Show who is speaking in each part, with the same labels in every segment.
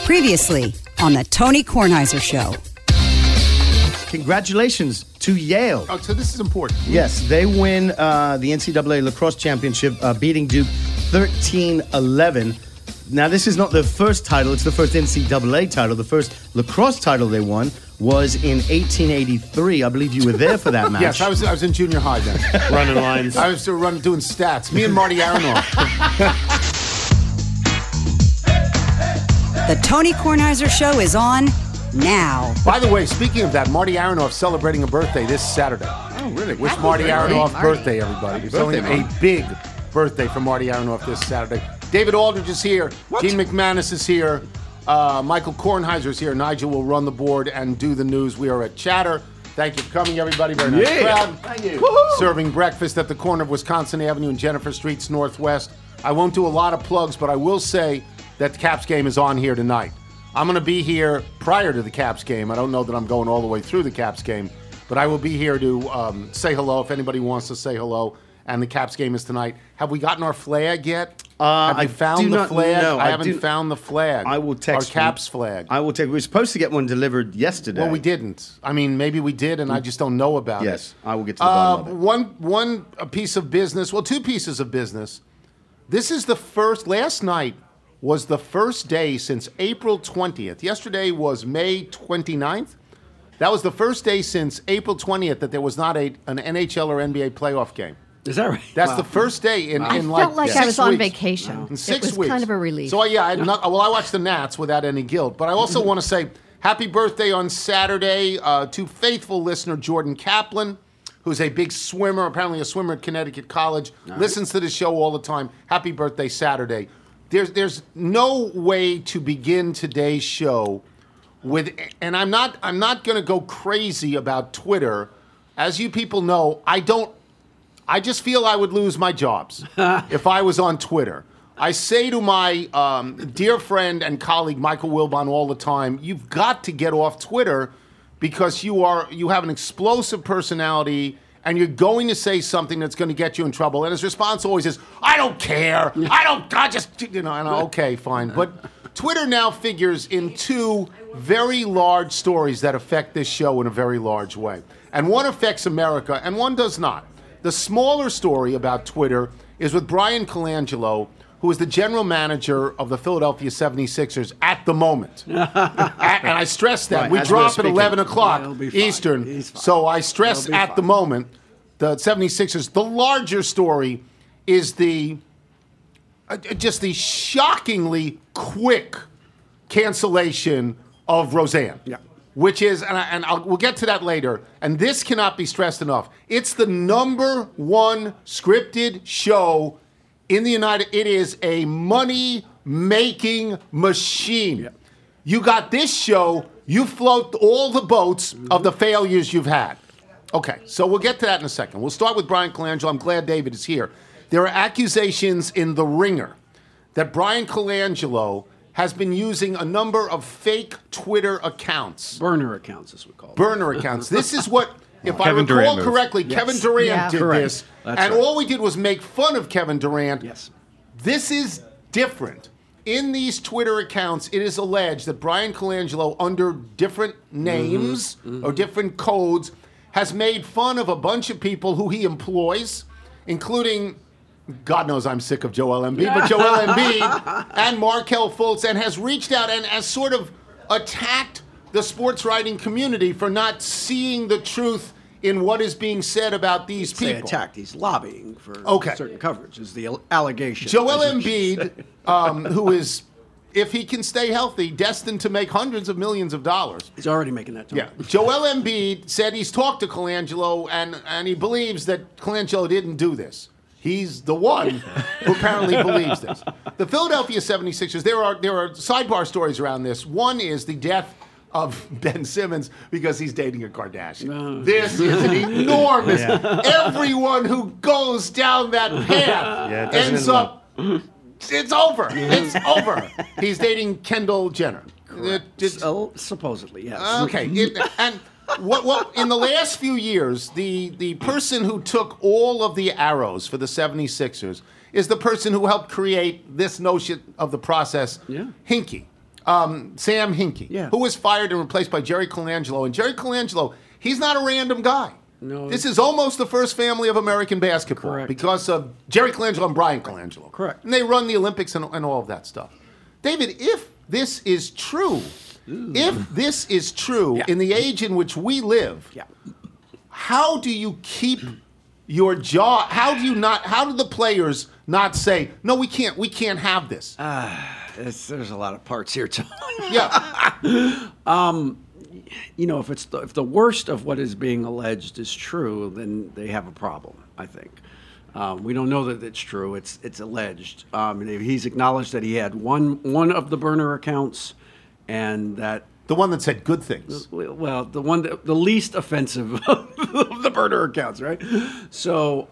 Speaker 1: Previously on the Tony Kornheiser Show.
Speaker 2: Congratulations to Yale.
Speaker 3: Oh, so this is important.
Speaker 2: Yes, they win the NCAA lacrosse championship, beating Duke 13-11. Now, this is not the first title. It's the first NCAA title. The first lacrosse title they won was in 1883. I believe you were there for that match.
Speaker 3: Yes, I was in junior high then.
Speaker 4: Running lines.
Speaker 3: I was doing stats. Me and Marty Aronoff.
Speaker 1: The Tony Kornheiser Show is on now.
Speaker 3: By the way, speaking of that, Marty Aronoff celebrating a birthday this Saturday.
Speaker 2: Oh, really?
Speaker 3: Wish Marty Aronoff birthday, everybody.
Speaker 2: Happy
Speaker 3: It's only
Speaker 2: birthday,
Speaker 3: a big birthday for Marty Aronoff this Saturday. David Aldridge is here. Gene McManus is here. Michael Kornheiser is here. Nigel will run the board and do the news. We are at Chatter. Thank you for coming, everybody. Very nice crowd.
Speaker 2: Thank you.
Speaker 3: Woo-hoo. Serving breakfast at the corner of Wisconsin Avenue and Jennifer Streets Northwest. I won't do a lot of plugs, but I will say that the Caps game is on here tonight. I'm going to be here prior to the Caps game. I don't know that I'm going all the way through the Caps game, but I will be here to say hello if anybody wants to say hello. And the Caps game is tonight. Have we gotten our flag yet? Have you found the flag?
Speaker 2: No,
Speaker 3: I haven't found the flag.
Speaker 2: I will text
Speaker 3: our Caps flag.
Speaker 2: I will text. We were supposed to get one delivered yesterday.
Speaker 3: Well, we didn't. I mean, maybe we did, and I just don't know about it.
Speaker 2: Yes, I will get to the bottom of it.
Speaker 3: One piece of business. Well, two pieces of business. This is the first. Last night was the first day since April 20th. Yesterday was May 29th. That was the first day since April 20th that there was not an NHL or NBA playoff game.
Speaker 4: Is that right?
Speaker 3: That's the first day in
Speaker 5: I
Speaker 3: like
Speaker 5: felt like
Speaker 3: 6
Speaker 5: I was on
Speaker 3: weeks.
Speaker 5: vacation.
Speaker 3: In 6
Speaker 5: it was
Speaker 3: weeks.
Speaker 5: kind of a relief.
Speaker 3: So yeah, I watched the Nats without any guilt. But I also want to say happy birthday on Saturday to faithful listener Jordan Kaplan, who's a big swimmer, apparently a swimmer at Connecticut College, listens to the show all the time. Happy birthday Saturday. There's no way to begin today's show with, and I'm not going to go crazy about Twitter. As you people know, I just feel I would lose my jobs if I was on Twitter. I say to my dear friend and colleague Michael Wilbon all the time, you've got to get off Twitter because you have an explosive personality and you're going to say something that's going to get you in trouble. And his response always is, I don't care. Okay, fine. But Twitter now figures in two very large stories that affect this show in a very large way. And one affects America and one does not. The smaller story about Twitter is with Brian Colangelo, who is the general manager of the Philadelphia 76ers at the moment. And I stress that.
Speaker 2: Right,
Speaker 3: we
Speaker 2: as
Speaker 3: drop
Speaker 2: we're
Speaker 3: at 11 o'clock
Speaker 4: He'll be fine.
Speaker 3: Eastern.
Speaker 4: He's fine.
Speaker 3: So I stress
Speaker 4: He'll be
Speaker 3: at
Speaker 4: fine.
Speaker 3: the moment, the 76ers. The larger story is just the shockingly quick cancellation of Roseanne.
Speaker 4: Yeah.
Speaker 3: Which is, we'll get to that later, and this cannot be stressed enough. It's the #1 scripted show in the it is a money-making machine.
Speaker 4: Yeah.
Speaker 3: You got this show, you float all the boats of the failures you've had. Okay, so we'll get to that in a second. We'll start with Brian Colangelo. I'm glad David is here. There are accusations in The Ringer that Brian Colangelo has been using a number of fake Twitter accounts.
Speaker 4: Burner accounts, as we call them.
Speaker 3: Burner accounts. This is what, if I
Speaker 6: Kevin
Speaker 3: recall
Speaker 6: Durant move.
Speaker 3: correctly,
Speaker 4: Yes.
Speaker 3: Kevin Durant
Speaker 5: Yeah.
Speaker 3: did
Speaker 4: Correct.
Speaker 3: this.
Speaker 4: That's
Speaker 3: And
Speaker 4: right.
Speaker 3: all we did was make fun of Kevin Durant.
Speaker 4: Yes.
Speaker 3: This is different. In these Twitter accounts, it is alleged that Brian Colangelo, under different names or different codes, has made fun of a bunch of people who he employs, including, God knows I'm sick of Joel Embiid, but Joel Embiid and Markelle Fultz, and has reached out and has sort of attacked the sports writing community for not seeing the truth in what is being said about these
Speaker 4: Say
Speaker 3: people.
Speaker 4: attacked. He's lobbying for
Speaker 3: Okay.
Speaker 4: certain coverage, is the allegation.
Speaker 3: Joel
Speaker 4: as you should
Speaker 3: Embiid,
Speaker 4: say.
Speaker 3: who is, if he can stay healthy, destined to make hundreds of millions of dollars.
Speaker 4: He's already making that
Speaker 3: Yeah,
Speaker 4: time.
Speaker 3: Joel Embiid said he's talked to Colangelo and he believes that Colangelo didn't do this. He's the one who apparently believes this. The Philadelphia 76ers, there are sidebar stories around this. One is the death of Ben Simmons because he's dating a Kardashian. This is an enormous. Everyone who goes down that path
Speaker 2: Yeah, it doesn't
Speaker 3: ends
Speaker 2: end
Speaker 3: up. It's over. It's over. He's dating Kendall Jenner.
Speaker 4: Supposedly, yes.
Speaker 3: Okay, and what in the last few years, the person who took all of the arrows for the 76ers is the person who helped create this notion of the process,
Speaker 4: Yeah.
Speaker 3: Hinkie. Sam Hinkie,
Speaker 4: Yeah.
Speaker 3: who was fired and replaced by Jerry Colangelo. And Jerry Colangelo, he's not a random guy.
Speaker 4: No.
Speaker 3: This is almost the first family of American basketball
Speaker 4: Correct.
Speaker 3: because of Jerry Colangelo and Brian Colangelo.
Speaker 4: Correct.
Speaker 3: And they run the Olympics and all of that stuff. David, if this is true, in the age in which we live,
Speaker 4: Yeah.
Speaker 3: how do you keep your job? How do the players not say, no, we can't have this?
Speaker 4: There's a lot of parts here, Tony.
Speaker 3: Yeah.
Speaker 4: If the worst of what is being alleged is true, then they have a problem, I think. We don't know that it's true. It's alleged. He's acknowledged that he had one of the burner accounts, and that
Speaker 3: The one that said good things.
Speaker 4: well, the least offensive of the burner accounts, right? So,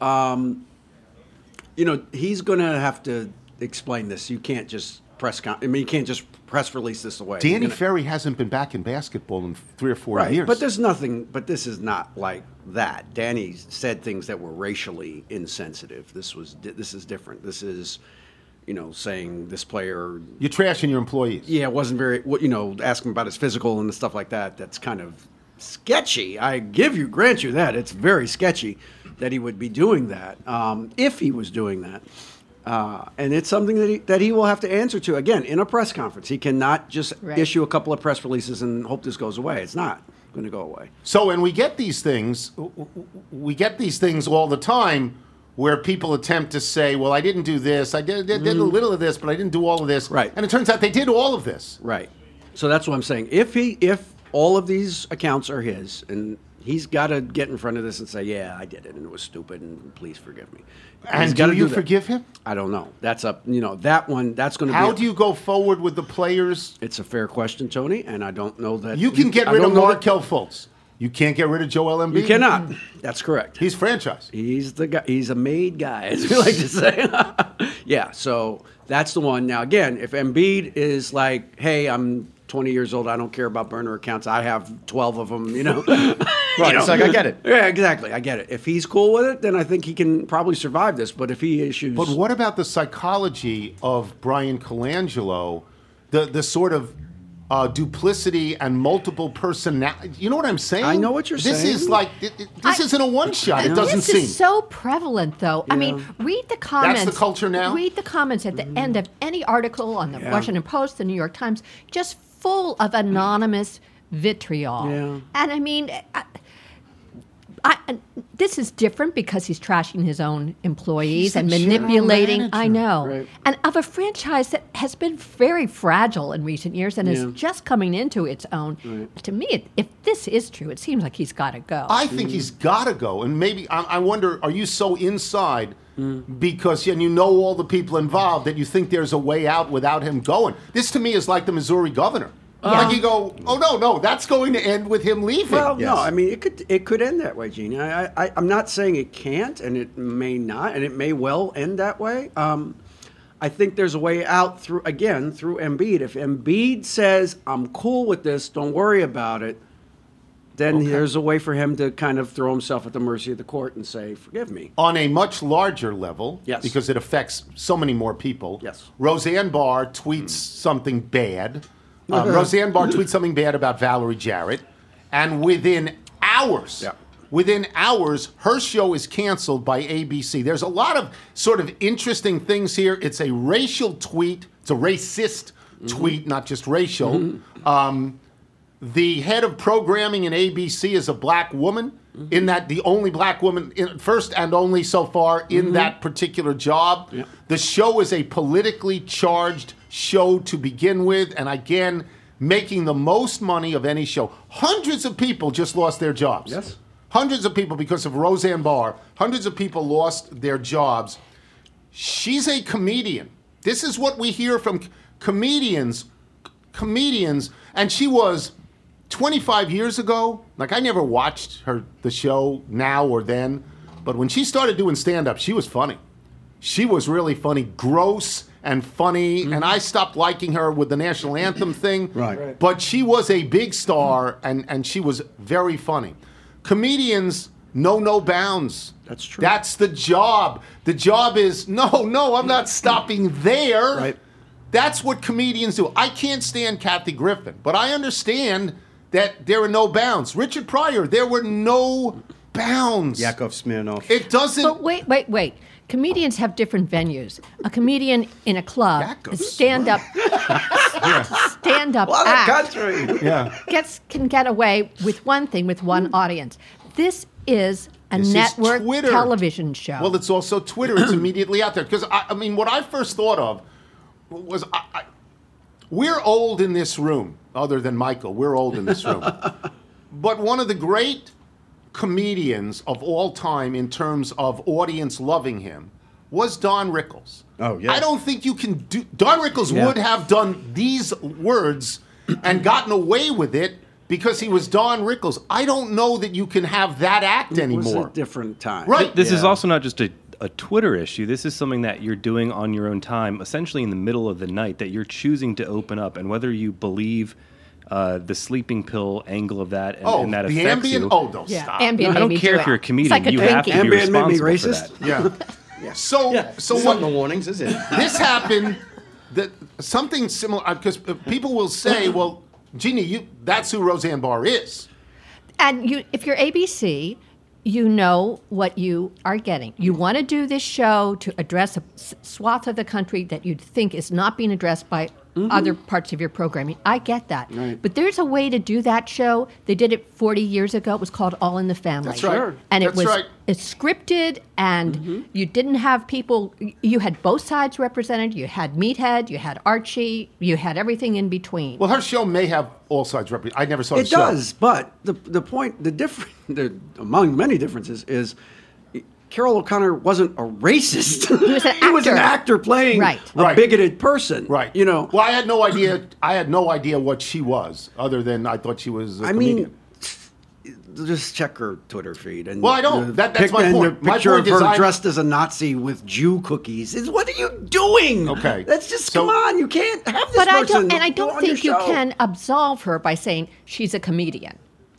Speaker 4: he's going to have to explain this. You can't just you can't just press release this away.
Speaker 3: Danny Ferry hasn't been back in basketball in 3 or 4 years.
Speaker 4: But there's nothing. But this is not like that. Danny said things that were racially insensitive. This is different. This is, saying this player.
Speaker 3: You're trashing your employees.
Speaker 4: Yeah, it wasn't very. Asking about his physical and stuff like that. That's kind of sketchy. I grant you that it's very sketchy that he would be doing that. If he was doing that. And it's something that he will have to answer to, again, in a press conference. He cannot just issue a couple of press releases and hope this goes away. It's not going to go away.
Speaker 3: So, and we get these things all the time where people attempt to say, well, I didn't do this. I did a little of this, but I didn't do all of this.
Speaker 4: Right.
Speaker 3: And it turns out they did all of this.
Speaker 4: Right. So that's what I'm saying. If all of these accounts are his, and he's got to get in front of this and say, yeah, I did it, and it was stupid, and please forgive me.
Speaker 3: And do you forgive him?
Speaker 4: I don't know. That's up. That one. That's going to be.
Speaker 3: How do you go forward with the players?
Speaker 4: It's a fair question, Tony, and I don't know that
Speaker 3: You can get rid of Markelle Fultz. You can't get rid of Joel Embiid.
Speaker 4: You cannot. That's correct.
Speaker 3: He's franchise.
Speaker 4: He's the guy. He's a made guy, as we like to say. Yeah. So that's the one. Now, again, if Embiid is like, "Hey, I'm 20 years old. I don't care about burner accounts. I have 12 of them."
Speaker 2: Right. It's like, I get it.
Speaker 4: Yeah, exactly. I get it. If he's cool with it, then I think he can probably survive this. But if he issues,
Speaker 3: But what about the psychology of Brian Colangelo, the sort of duplicity and multiple personality? You know what I'm saying?
Speaker 4: I know what you're saying.
Speaker 3: This is like this isn't a one shot. It doesn't
Speaker 5: This
Speaker 3: seem.
Speaker 5: is so prevalent, though. I mean, read the comments.
Speaker 3: That's the culture now?
Speaker 5: Read the comments at the end of any article on the Washington Post, the New York Times, just full of anonymous vitriol.
Speaker 4: Yeah.
Speaker 5: And I mean, this is different because he's trashing his own employees
Speaker 3: He's the
Speaker 5: and
Speaker 3: general
Speaker 5: manipulating.
Speaker 3: manager.
Speaker 5: I know.
Speaker 4: Right.
Speaker 5: And of a franchise that has been very fragile in recent years and is just coming into its own. To me, if this is true, it seems like he's got to go.
Speaker 3: I think he's got to go. And maybe, I wonder, are you so inside because you know all the people involved that you think there's a way out without him going? This, to me, is like the Missouri governor. Like you go, oh, no, that's going to end with him leaving.
Speaker 4: well, no, I mean it could end that way, Gene. I'm not saying it can't, and it may not, and it may well end that way. I think there's a way out through Embiid. If Embiid says, "I'm cool with this, don't worry about it," then there's a way for him to kind of throw himself at the mercy of the court and say, "Forgive me."
Speaker 3: On a much larger level,
Speaker 4: Yes.
Speaker 3: because it affects so many more people,
Speaker 4: Yes.
Speaker 3: Roseanne Barr tweets something bad. Roseanne Barr tweets something bad about Valerie Jarrett, and within hours, her show is canceled by ABC. There's a lot of sort of interesting things here. It's a racial tweet. It's a racist tweet, not just racial. The head of programming in ABC is a black woman, in that the only black woman, first and only so far, in that particular job.
Speaker 4: Yep.
Speaker 3: The show is a politically charged show to begin with, and again, making the most money of any show. Hundreds of people just lost their jobs.
Speaker 4: Yes.
Speaker 3: Hundreds of people because of Roseanne Barr. Hundreds of people lost their jobs. She's a comedian. This is what we hear from comedians, and she was 25 years ago. Like, I never watched the show now or then, but when she started doing stand-up, she was funny. She was really funny, gross and funny, and I stopped liking her with the national anthem thing.
Speaker 4: Right.
Speaker 3: But she was a big star, and she was very funny. Comedians know no bounds.
Speaker 4: That's true.
Speaker 3: That's the job. The job is, no, I'm not stopping there.
Speaker 4: Right.
Speaker 3: That's what comedians do. I can't stand Kathy Griffin, but I understand that there are no bounds. Richard Pryor, there were no bounds.
Speaker 2: Yakov Smirnoff.
Speaker 3: It doesn't.
Speaker 5: But wait. Comedians have different venues. A comedian in a club
Speaker 3: Yakov
Speaker 5: is stand-up
Speaker 4: What a
Speaker 5: act
Speaker 4: country!
Speaker 2: Yeah.
Speaker 5: can get away with one thing with one audience. This is a
Speaker 3: This is
Speaker 5: network
Speaker 3: Twitter.
Speaker 5: television show.
Speaker 3: Well, it's also Twitter. It's immediately out there. Because, I mean, what I first thought of was we're old in this room, other than Michael. We're old in this room. But one of the great comedians of all time in terms of audience loving him was Don Rickles.
Speaker 2: Oh, yeah.
Speaker 3: I don't think you can do... Don Rickles
Speaker 2: Yeah.
Speaker 3: would have done these words and gotten away with it because he was Don Rickles. I don't know that you can have that act
Speaker 4: It was
Speaker 3: anymore.
Speaker 4: a different time.
Speaker 3: Right.
Speaker 6: This is also not just a Twitter issue. This is something that you're doing on your own time, essentially in the middle of the night, that you're choosing to open up. And whether you believe the sleeping pill angle of that and that
Speaker 3: the
Speaker 6: affects
Speaker 3: ambient?
Speaker 6: you.
Speaker 3: Oh, don't
Speaker 5: yeah,
Speaker 3: stop.
Speaker 5: Ambien
Speaker 6: I
Speaker 5: made
Speaker 6: don't
Speaker 5: me
Speaker 6: care
Speaker 5: do
Speaker 6: if you're a
Speaker 5: it.
Speaker 6: comedian.
Speaker 5: It's like
Speaker 6: You
Speaker 5: a
Speaker 6: have to be
Speaker 5: drinking.
Speaker 4: Ambien made me
Speaker 6: responsible for
Speaker 4: racist?
Speaker 6: that.
Speaker 3: Yeah. So,
Speaker 2: Yeah.
Speaker 3: so
Speaker 2: It's
Speaker 3: what?
Speaker 2: not in the warnings, is it?
Speaker 3: This happened. That something similar because people will say, "Well, Jeannie, that's who Roseanne Barr is."
Speaker 5: And if you're ABC, you know what you are getting. You want to do this show to address a swath of the country that you'd think is not being addressed by other parts of your programming. I get that.
Speaker 4: Right.
Speaker 5: But there's a way to do that show. They did it 40 years ago. It was called All in the Family.
Speaker 3: That's right. Sure.
Speaker 5: And
Speaker 3: That's
Speaker 5: it was
Speaker 3: right.
Speaker 5: it's scripted, and you didn't have people. You had both sides represented. You had Meathead, you had Archie, you had everything in between.
Speaker 3: Well, her show may have all sides represented. I never saw the
Speaker 4: It
Speaker 3: show.
Speaker 4: does, but the point, among many differences, is Carol O'Connor wasn't a racist.
Speaker 5: He was an
Speaker 4: He was an
Speaker 5: actor.
Speaker 4: actor playing
Speaker 5: Right.
Speaker 4: a
Speaker 3: Right.
Speaker 4: bigoted person.
Speaker 3: Right.
Speaker 4: You know.
Speaker 3: Well, I had no idea. I had no idea what she was, other than I thought she was a
Speaker 4: I
Speaker 3: comedian.
Speaker 4: mean, just check her Twitter feed. And
Speaker 3: Well, I don't.
Speaker 4: the
Speaker 3: That's my
Speaker 4: and
Speaker 3: point.
Speaker 4: The
Speaker 3: My
Speaker 4: picture
Speaker 3: point
Speaker 4: of
Speaker 3: is
Speaker 4: her dressed as a Nazi with Jew cookies. What are you doing?
Speaker 3: Okay.
Speaker 4: That's just,
Speaker 3: So-
Speaker 4: come on. You can't have this
Speaker 5: But I
Speaker 4: person
Speaker 5: don't, and I
Speaker 4: go
Speaker 5: don't
Speaker 4: on your
Speaker 5: think you
Speaker 4: show.
Speaker 5: can absolve her by saying she's a comedian.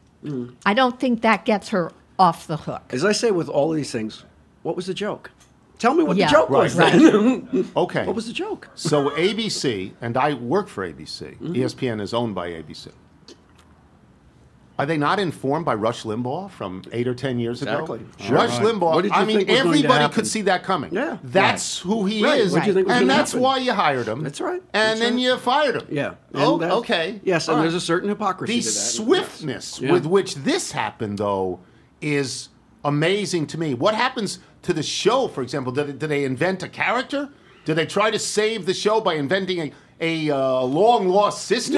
Speaker 5: I don't think that gets her off the hook.
Speaker 4: As I say with all of these things, what was the joke? Tell me what
Speaker 5: Yeah,
Speaker 4: the joke was.
Speaker 5: right.
Speaker 4: then.
Speaker 3: Okay.
Speaker 4: What was the joke?
Speaker 3: So ABC, and I work for ABC. ESPN is owned by ABC. Are they not informed by Rush Limbaugh from 8 or 10 years ago?
Speaker 4: Exactly. Sure.
Speaker 3: Rush
Speaker 4: Right.
Speaker 3: Limbaugh.
Speaker 4: What did you
Speaker 3: I mean,
Speaker 4: think was going to
Speaker 3: everybody
Speaker 4: happen?
Speaker 3: could see that coming.
Speaker 4: Yeah.
Speaker 3: That's who he
Speaker 4: Right.
Speaker 3: is.
Speaker 4: What did you think was
Speaker 3: and
Speaker 4: gonna
Speaker 3: that's
Speaker 4: happen?
Speaker 3: why you hired him.
Speaker 4: That's right.
Speaker 3: And
Speaker 4: That's
Speaker 3: then
Speaker 4: right.
Speaker 3: you fired him.
Speaker 4: Yeah.
Speaker 3: Oh,
Speaker 4: And that's-
Speaker 3: okay.
Speaker 4: Yes,
Speaker 3: All
Speaker 4: and
Speaker 3: right.
Speaker 4: there's a certain hypocrisy
Speaker 3: The
Speaker 4: to that.
Speaker 3: swiftness
Speaker 4: Yeah.
Speaker 3: with which this happened, though, is amazing to me. What happens to the show, for example? Did they invent a character? Did they try to save the show by inventing a long lost sister,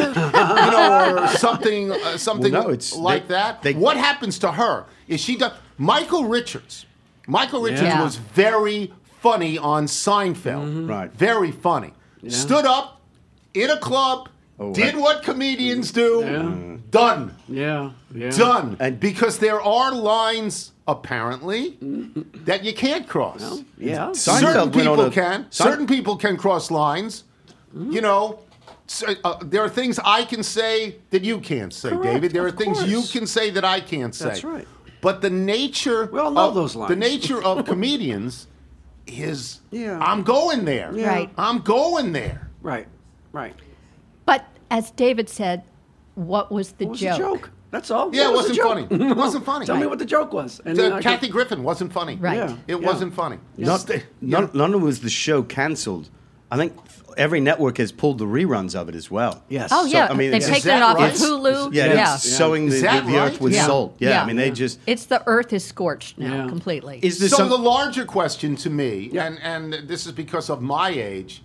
Speaker 3: or something
Speaker 2: no, it's-
Speaker 3: like that? What happens to her? Is she done? Michael Richards
Speaker 5: Yeah.
Speaker 3: was very funny on Seinfeld.
Speaker 2: Right.
Speaker 3: Very funny. Stood up in a club, did
Speaker 2: right.
Speaker 3: what comedians do. Done.
Speaker 4: Yeah. Yeah.
Speaker 3: Done.
Speaker 2: And-
Speaker 3: Because there are lines, apparently, that you can't cross.
Speaker 4: Yeah.
Speaker 2: Seinfeld
Speaker 3: Certain
Speaker 2: went
Speaker 3: people
Speaker 2: on a-
Speaker 3: can.
Speaker 2: Sein-
Speaker 3: Certain people can cross lines. You know, there are things I can say that you can't say,
Speaker 4: Correct,
Speaker 3: David. There are
Speaker 4: of
Speaker 3: things you
Speaker 4: course.
Speaker 3: can say that I can't say.
Speaker 4: That's right.
Speaker 3: But the nature
Speaker 4: We all know
Speaker 3: of
Speaker 4: those lines.
Speaker 3: the nature of comedians is
Speaker 4: Yeah.
Speaker 3: I'm going there.
Speaker 4: Yeah.
Speaker 5: Right.
Speaker 3: I'm going there.
Speaker 4: Right. Right.
Speaker 5: But as David said, what was the
Speaker 4: What was
Speaker 5: joke?
Speaker 4: the joke? That's all.
Speaker 3: Yeah,
Speaker 4: What
Speaker 3: it
Speaker 4: was the
Speaker 3: wasn't
Speaker 4: joke?
Speaker 3: funny. It wasn't funny.
Speaker 4: Tell me what the joke was. And then I
Speaker 3: Kathy Griffin wasn't funny.
Speaker 5: Right.
Speaker 4: Yeah.
Speaker 3: It wasn't funny.
Speaker 2: Not only was the show cancelled, I think every network has pulled the reruns of it as well.
Speaker 4: Yes.
Speaker 5: Oh, yeah.
Speaker 2: I mean,
Speaker 5: They've
Speaker 2: is
Speaker 5: taken
Speaker 3: that
Speaker 5: it off
Speaker 3: right?
Speaker 5: of Hulu.
Speaker 2: Yeah,
Speaker 5: Yeah.
Speaker 2: it's sowing
Speaker 3: Is
Speaker 2: the
Speaker 3: that
Speaker 2: earth
Speaker 3: right?
Speaker 2: with
Speaker 5: Yeah.
Speaker 2: salt. Yeah,
Speaker 5: Yeah.
Speaker 2: I mean, they just...
Speaker 5: It's the earth is scorched now
Speaker 4: Yeah.
Speaker 5: completely.
Speaker 2: Is there
Speaker 3: So
Speaker 2: some...
Speaker 3: the larger question to me, and this is because of my age,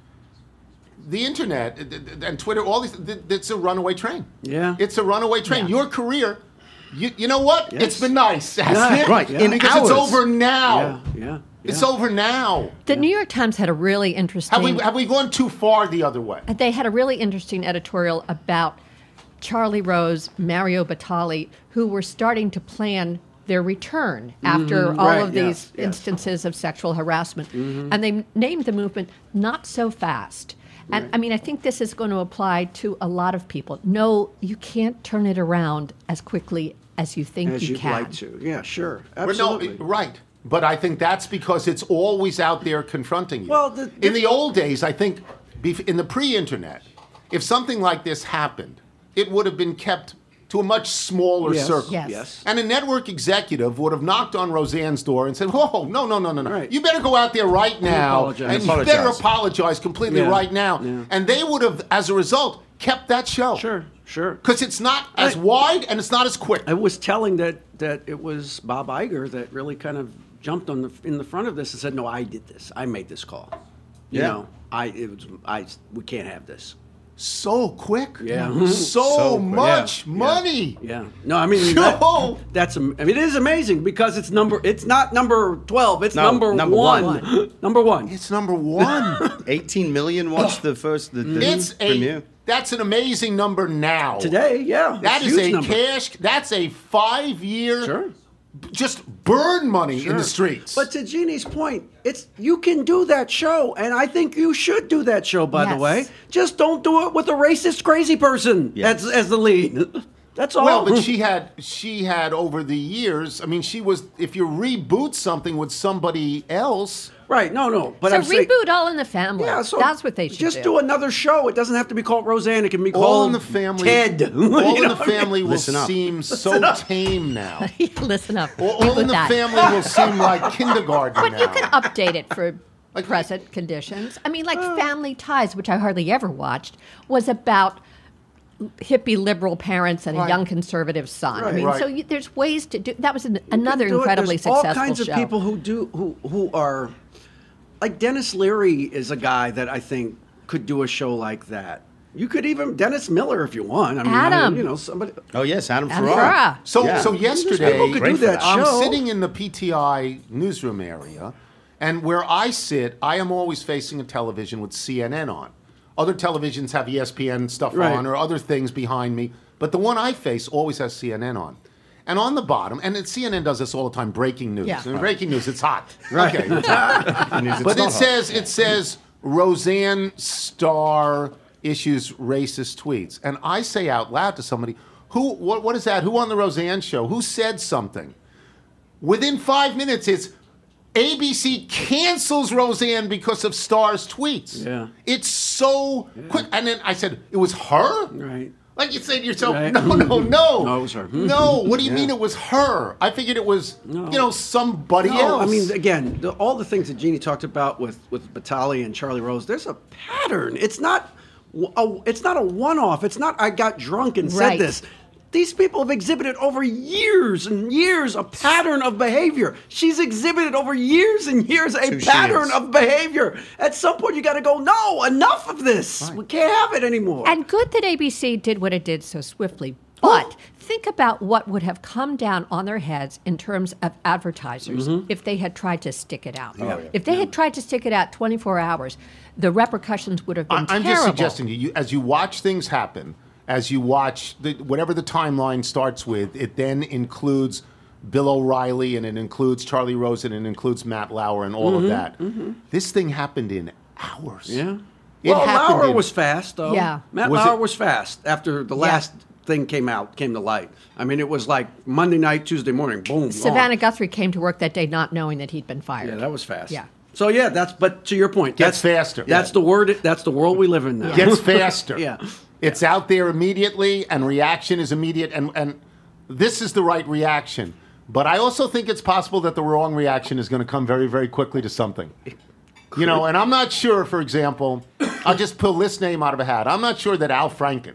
Speaker 3: the internet and Twitter, all these, it's a runaway train.
Speaker 4: Yeah.
Speaker 3: It's a runaway train.
Speaker 5: Yeah.
Speaker 3: Your career, you know what?
Speaker 4: Yes.
Speaker 3: It's been nice, hasn't
Speaker 4: Yeah,
Speaker 3: it?
Speaker 2: right. In
Speaker 3: Because it's
Speaker 2: hours.
Speaker 3: over now.
Speaker 4: Yeah. Yeah.
Speaker 3: It's
Speaker 4: yeah.
Speaker 3: over now.
Speaker 5: The New York Times had a really interesting.
Speaker 3: Have we gone too far the other way?
Speaker 5: They had a really interesting editorial about Charlie Rose, Mario Batali, who were starting to plan their return after all
Speaker 4: right,
Speaker 5: of
Speaker 4: yes,
Speaker 5: these
Speaker 4: yes.
Speaker 5: instances of sexual harassment. And they named the movement Not So Fast. And I mean, I think this is going to apply to a lot of people. No, you can't turn it around as quickly as you think
Speaker 4: As
Speaker 5: you
Speaker 4: you'd
Speaker 5: can.
Speaker 4: like to. Yeah, sure.
Speaker 3: But
Speaker 4: Absolutely.
Speaker 3: no, right. But I think that's because it's always out there confronting you.
Speaker 4: Well,
Speaker 3: in the old days, I think in the pre-internet, if something like this happened, it would have been kept to a much smaller circle.
Speaker 5: Yes.
Speaker 3: And a network executive would have knocked on Roseanne's door and said, "Whoa, no.
Speaker 4: Right.
Speaker 3: You better go out there right now.
Speaker 4: apologize.
Speaker 3: And you better apologize completely right now."
Speaker 4: Yeah.
Speaker 3: And they would have, as a result, kept that show.
Speaker 4: Sure.
Speaker 3: Because it's not as wide and it's not as quick.
Speaker 4: I was telling that it was Bob Iger that really kind of jumped in the front of this and said, "No, I did this. I made this call. You know, we can't have this."
Speaker 3: So quick.
Speaker 4: Yeah.
Speaker 3: So
Speaker 2: quick.
Speaker 3: much money.
Speaker 4: Yeah. No, I mean
Speaker 3: No.
Speaker 4: it is amazing because it's not number 12, it's number
Speaker 2: number
Speaker 4: one.
Speaker 2: one.
Speaker 4: Number 1.
Speaker 3: It's number 1.
Speaker 2: 18 million watched the first the premiere.
Speaker 3: That's an amazing number now.
Speaker 4: Today, yeah.
Speaker 3: That
Speaker 4: it's
Speaker 3: is
Speaker 4: huge
Speaker 3: a
Speaker 4: number.
Speaker 3: that's a 5-year
Speaker 4: Sure.
Speaker 3: just burn money in the streets.
Speaker 4: But to Jeannie's point, you can do that show, and I think you should do that show, by the
Speaker 5: Yes.
Speaker 4: way. Just don't do it with a racist crazy person
Speaker 2: Yes.
Speaker 4: as the lead. That's all.
Speaker 3: well, but she had over the years, I mean, if you reboot something with somebody else,
Speaker 4: Right, no. But
Speaker 5: So
Speaker 4: I'm saying,
Speaker 5: reboot All in the Family.
Speaker 4: yeah, so
Speaker 5: That's what they should
Speaker 4: just do another show. It doesn't have to be called Roseanne. It can be called
Speaker 3: All in the Family
Speaker 4: Ted.
Speaker 3: All
Speaker 4: You
Speaker 3: in
Speaker 4: know
Speaker 3: the
Speaker 4: what I mean?
Speaker 3: Family will
Speaker 2: Listen up.
Speaker 3: seem so tame now.
Speaker 5: Listen up.
Speaker 3: All
Speaker 5: Reboot
Speaker 3: in the
Speaker 5: that.
Speaker 3: Family will seem like kindergarten
Speaker 5: But
Speaker 3: now.
Speaker 5: you can update it for present conditions. I mean, like Family Ties, which I hardly ever watched, was about hippie liberal parents and a
Speaker 3: Right.
Speaker 5: young conservative son. I
Speaker 4: Right.
Speaker 5: mean,
Speaker 3: Right.
Speaker 5: so there's ways to do. That was another
Speaker 4: do it.
Speaker 5: incredibly
Speaker 4: There's
Speaker 5: successful
Speaker 4: all kinds
Speaker 5: show.
Speaker 4: of people who are like Dennis Leary is a guy that I think could do a show like that. You could even Dennis Miller if you want. I mean,
Speaker 5: Adam.
Speaker 4: somebody.
Speaker 2: Oh yes, Adam
Speaker 5: Adam
Speaker 2: Ferrara.
Speaker 5: Ferrara.
Speaker 3: So
Speaker 2: Yeah.
Speaker 3: yesterday,
Speaker 4: People could do that
Speaker 3: I'm
Speaker 4: show.
Speaker 3: sitting in the PTI newsroom area, and where I sit, I am always facing a television with CNN on. Other televisions have ESPN stuff
Speaker 4: Right.
Speaker 3: on or other things behind me, but the one I face always has CNN on. And on the bottom, and CNN does this all the time, breaking news.
Speaker 5: Yeah.
Speaker 3: And breaking news, it's hot.
Speaker 4: Right.
Speaker 3: Okay, it's hot. But
Speaker 2: not
Speaker 3: it says Roseanne Starr issues racist tweets, and I say out loud to somebody, what is that? Who on the Roseanne show? Who said something? Within 5 minutes, it's ABC cancels Roseanne because of Starr's tweets.
Speaker 4: Yeah.
Speaker 3: It's so quick. And then I said, it was her?
Speaker 4: Right.
Speaker 3: Like you say to yourself,
Speaker 4: Right.
Speaker 3: no.
Speaker 4: No, it was her.
Speaker 3: No, what do you mean it was her? I figured it was, somebody else.
Speaker 4: I mean, again, all the things that Jeannie talked about with Batali and Charlie Rose, there's a pattern. It's not a one-off. It's not I got drunk and said
Speaker 5: Right.
Speaker 4: this. These people have exhibited over years and years a pattern of behavior. She's exhibited over years and years a
Speaker 2: Touche.
Speaker 4: pattern of behavior. At some point, you got to go, no, enough of this. We can't have it anymore.
Speaker 5: And good that ABC did what it did so swiftly. But think about what would have come down on their heads in terms of advertisers if they had tried to stick it out. If they had tried to stick it out 24 hours, the repercussions would have been
Speaker 3: I'm
Speaker 5: terrible.
Speaker 3: just suggesting to you, as you watch things happen, as you watch whatever the timeline starts with, it then includes Bill O'Reilly and it includes Charlie Rose and it includes Matt Lauer and all of that. This thing happened in hours.
Speaker 4: Yeah.
Speaker 3: It happened
Speaker 4: Lauer
Speaker 3: in-
Speaker 4: was fast, though.
Speaker 5: Yeah.
Speaker 4: Matt
Speaker 3: Was
Speaker 4: Lauer
Speaker 3: it-
Speaker 4: was fast after the last thing came to light. I mean, it was like Monday night, Tuesday morning, boom.
Speaker 5: Savannah
Speaker 4: on.
Speaker 5: Guthrie came to work that day not knowing that he'd been fired.
Speaker 4: Yeah, that was fast.
Speaker 5: Yeah.
Speaker 4: So yeah, but to your point,
Speaker 3: Gets faster.
Speaker 4: That's the word. That's the world we live in now.
Speaker 3: Gets faster.
Speaker 4: Yeah.
Speaker 3: It's out there immediately, and reaction is immediate, and this is the right reaction. But I also think it's possible that the wrong reaction is going to come very, very quickly to something. And I'm not sure, for example, I'll just pull this name out of a hat. I'm not sure that Al Franken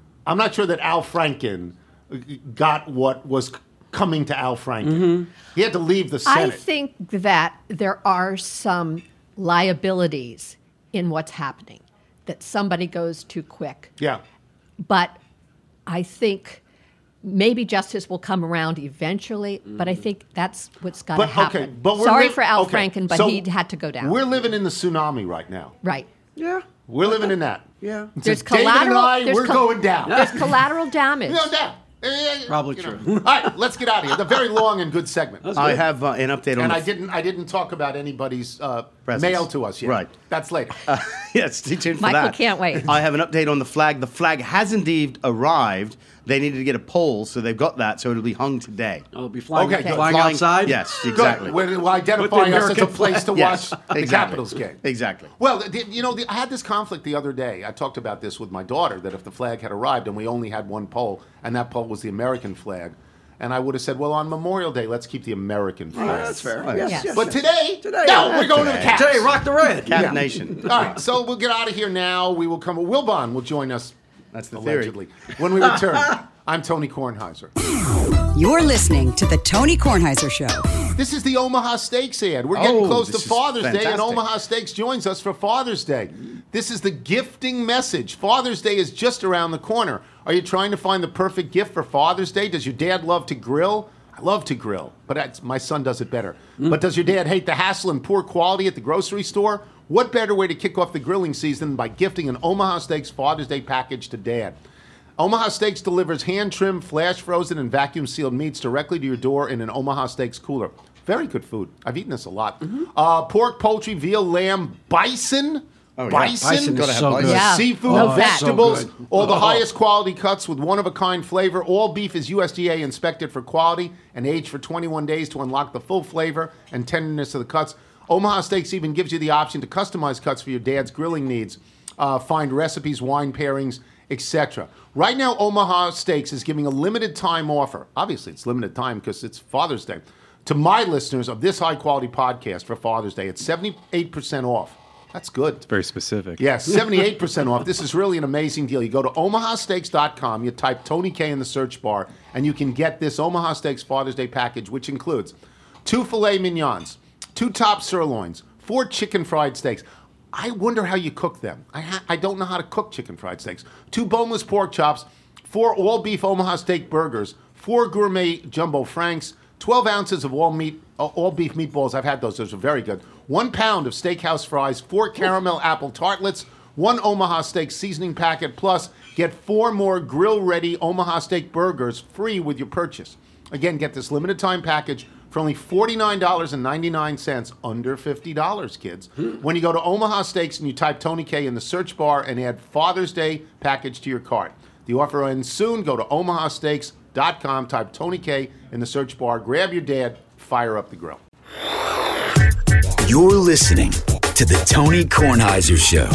Speaker 3: got what was coming to Al Franken. He had to leave the
Speaker 5: I
Speaker 3: Senate.
Speaker 5: think that there are some liabilities in what's happening, that somebody goes too quick.
Speaker 3: Yeah.
Speaker 5: But I think maybe justice will come around eventually, but I think that's what's got to happen.
Speaker 3: but we're
Speaker 5: Sorry
Speaker 3: li-
Speaker 5: for Al
Speaker 3: okay,
Speaker 5: Franken, but
Speaker 3: so
Speaker 5: he had to go down.
Speaker 3: We're living in the tsunami right now.
Speaker 5: Right.
Speaker 4: Yeah.
Speaker 3: We're living in that.
Speaker 4: Yeah.
Speaker 5: There's
Speaker 3: David and
Speaker 5: collateral.
Speaker 3: I,
Speaker 5: there's
Speaker 3: we're going down.
Speaker 5: There's collateral damage.
Speaker 3: No doubt.
Speaker 4: Probably
Speaker 3: You know.
Speaker 4: true.
Speaker 3: All right, let's get out of here. The very long and good segment.
Speaker 2: I have an update on
Speaker 3: And
Speaker 2: the
Speaker 3: I didn't talk about anybody's
Speaker 2: presents.
Speaker 3: Mailed to us, yeah.
Speaker 2: Right.
Speaker 3: That's later.
Speaker 2: Yes, stay tuned for
Speaker 5: Michael
Speaker 2: that.
Speaker 5: can't wait.
Speaker 2: I have an update on the flag. The flag has indeed arrived. They needed to get a pole, so they've got that, so it'll be hung today.
Speaker 4: I'll be flying,
Speaker 3: Okay, good.
Speaker 4: flying outside.
Speaker 2: Yes, exactly.
Speaker 3: Good. We'll identify us as a place to
Speaker 2: Yes,
Speaker 3: watch the
Speaker 2: exactly.
Speaker 3: Capitals game.
Speaker 2: Exactly.
Speaker 3: Well, I had this conflict the other day. I talked about this with my daughter, that if the flag had arrived and we only had one pole, and that pole was the American flag, and I would have said, well, on Memorial Day, let's keep the American flag.
Speaker 4: That's fair.
Speaker 2: Oh,
Speaker 4: Yes,
Speaker 2: yes.
Speaker 4: yes,
Speaker 3: But
Speaker 4: yes.
Speaker 3: today,
Speaker 4: Today,
Speaker 3: no,
Speaker 4: yeah.
Speaker 3: we're going to the Caps.
Speaker 4: Today, rock the red.
Speaker 2: Cap
Speaker 3: Yeah.
Speaker 2: Nation.
Speaker 3: All right, so we'll get out of here now. We will come. Wilbon will join us.
Speaker 2: That's the theory.
Speaker 3: Allegedly. When we return, I'm Tony Kornheiser.
Speaker 1: You're listening to The Tony Kornheiser Show.
Speaker 3: This is the Omaha Steaks ad. We're getting
Speaker 2: Oh,
Speaker 3: close to
Speaker 2: this is
Speaker 3: Father's Day, and
Speaker 2: fantastic.
Speaker 3: Omaha Steaks joins us for Father's Day. This is the gifting message. Father's Day is just around the corner. Are you trying to find the perfect gift for Father's Day? Does your dad love to grill? I love to grill, but my son does it better. But does your dad hate the hassle and poor quality at the grocery store? What better way to kick off the grilling season than by gifting an Omaha Steaks Father's Day package to Dad? Omaha Steaks delivers hand-trimmed, flash-frozen, and vacuum-sealed meats directly to your door in an Omaha Steaks cooler. Very good food. I've eaten this a lot. Pork, poultry, veal, lamb, bison.
Speaker 2: Oh, yeah.
Speaker 4: Bison
Speaker 2: Gotta
Speaker 4: is
Speaker 2: have
Speaker 4: so
Speaker 2: bison.
Speaker 4: good.
Speaker 5: Yeah.
Speaker 3: Seafood,
Speaker 5: No fat.
Speaker 3: vegetables,
Speaker 4: So good.
Speaker 3: all the highest quality cuts with one-of-a-kind flavor. All beef is USDA inspected for quality and aged for 21 days to unlock the full flavor and tenderness of the cuts. Omaha Steaks even gives you the option to customize cuts for your dad's grilling needs. Find recipes, wine pairings, etc. Right now, Omaha Steaks is giving a limited time offer. Obviously, it's limited time because it's Father's Day. To my listeners of this high-quality podcast for Father's Day, it's 78% off. That's good.
Speaker 6: Very specific.
Speaker 3: Yes, 78% off. This is really an amazing deal. You go to omahasteaks.com, you type Tony K in the search bar, and you can get this Omaha Steaks Father's Day package, which includes 2 filet mignons, 2 top sirloins, 4 chicken fried steaks. I wonder how you cook them. I don't know how to cook chicken fried steaks. 2 boneless pork chops, 4 all-beef Omaha steak burgers, 4 gourmet jumbo franks, 12 ounces of all-beef meatballs. I've had those. Those are very good. 1 pound of steakhouse fries, 4 caramel apple tartlets, 1 Omaha Steak seasoning packet, plus get 4 more grill-ready Omaha Steak burgers free with your purchase. Again, get this limited time package for only $49.99, under $50, kids. When you go to Omaha Steaks and you type Tony K in the search bar and add Father's Day package to your cart. The offer ends soon. Go to omahasteaks.com, type Tony K in the search bar, grab your dad, fire up the grill.
Speaker 7: You're listening to The Tony Kornheiser Show.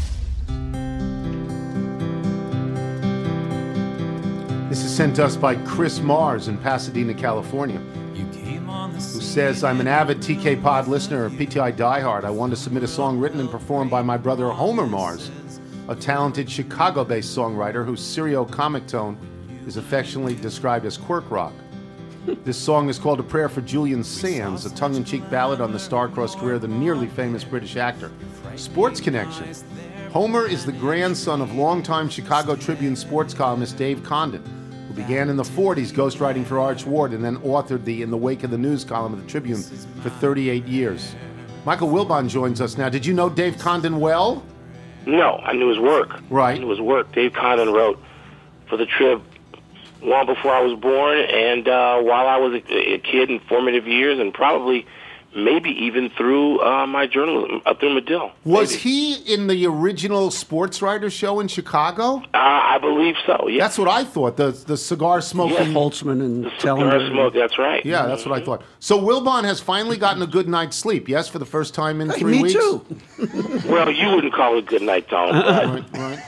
Speaker 3: This is sent to us by Chris Mars in Pasadena, California, who says, I'm an avid TK Pod listener, PTI diehard. I want to submit a song written and performed by my brother Homer Mars, a talented Chicago-based songwriter whose serio-comic tone is affectionately described as quirk rock. This song is called A Prayer for Julian Sands, a tongue-in-cheek ballad on the star-crossed career of the nearly famous British actor. Sports connection. Homer is the grandson of longtime Chicago Tribune sports columnist Dave Condon, who began in the 40s ghostwriting for Arch Ward and then authored the In the Wake of the News column of the Tribune for 38 years. Michael Wilbon joins us now. Did you know Dave Condon well?
Speaker 8: No, I knew his work.
Speaker 3: Right.
Speaker 8: I knew his work. Dave Condon wrote for the Trib long before I was born, and while I was a kid in formative years, and probably maybe even through my journalism, through Medill.
Speaker 3: Was
Speaker 8: maybe.
Speaker 3: he in the original sports writer show in Chicago?
Speaker 8: I believe so, yeah.
Speaker 3: That's what I thought, the cigar smoking.
Speaker 8: Yes.
Speaker 4: Holtzman and
Speaker 8: The cigar smoke, that's right.
Speaker 3: Yeah, that's what I thought. So Wilbon has finally gotten a good night's sleep, yes, for the first time in 3
Speaker 4: me
Speaker 3: weeks?
Speaker 4: too.
Speaker 8: Well, you wouldn't call it a good night, Tom. But,
Speaker 3: Right.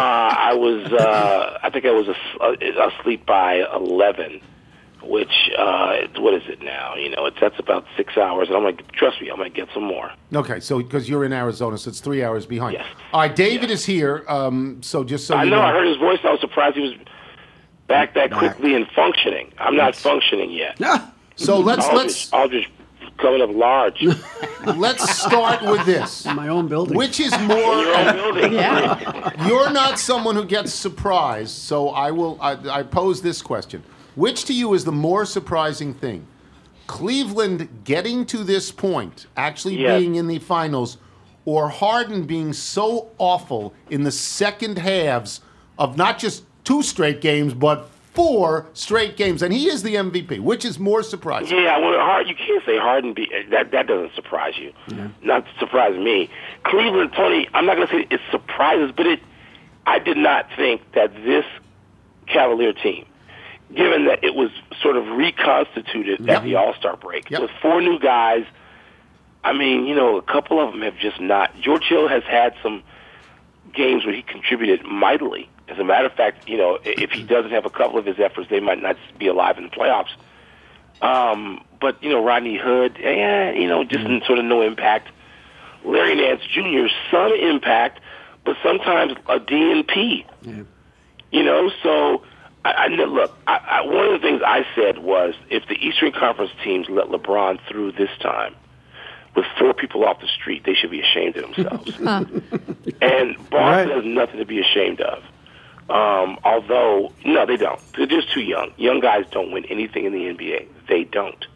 Speaker 8: I think I was asleep by 11, which, what is it now? You know, that's about 6 hours. And I'm like, trust me, I'm going to get some more.
Speaker 3: Okay, so because you're in Arizona, so it's 3 hours behind.
Speaker 8: Yes.
Speaker 3: All right, David is here. So just so
Speaker 8: I
Speaker 3: you
Speaker 8: know, I heard his voice. I was surprised he was back that
Speaker 4: Back.
Speaker 8: quickly and functioning. I'm not functioning yet.
Speaker 3: So let's
Speaker 8: Aldrich coming up large.
Speaker 3: let's start with this.
Speaker 4: My own building.
Speaker 3: Which is
Speaker 8: Your
Speaker 3: more?
Speaker 8: own building.
Speaker 5: Yeah.
Speaker 3: You're not someone who gets surprised, so I pose this question: which to you is the more surprising thing? Cleveland getting to this point, actually
Speaker 8: Yes.
Speaker 3: being in the finals, or Harden being so awful in the second halves of not just 2 straight games, but 4 straight games, and he is the MVP, which is more surprising.
Speaker 8: Yeah, well, you can't say Harden. That doesn't surprise you. Yeah. Not surprise me. Cleveland, Tony. I'm not going to say it surprises, but I did not think that this Cavalier team, given that it was sort of reconstituted at the All-Star break, with 4 new guys. I mean, a couple of them have just not. George Hill has had some games where he contributed mightily. As a matter of fact, if he doesn't have a couple of his efforts, they might not be alive in the playoffs. But, Rodney Hood, just sort of no impact. Larry Nance Jr., some impact, but sometimes a D and P. Yeah. So, look, one of the things I said was if the Eastern Conference teams let LeBron through this time with 4 people off the street, they should be ashamed of themselves. And Boston has nothing to be ashamed of. Although, no, they don't. They're just too young. Young guys don't win anything in the NBA. They don't.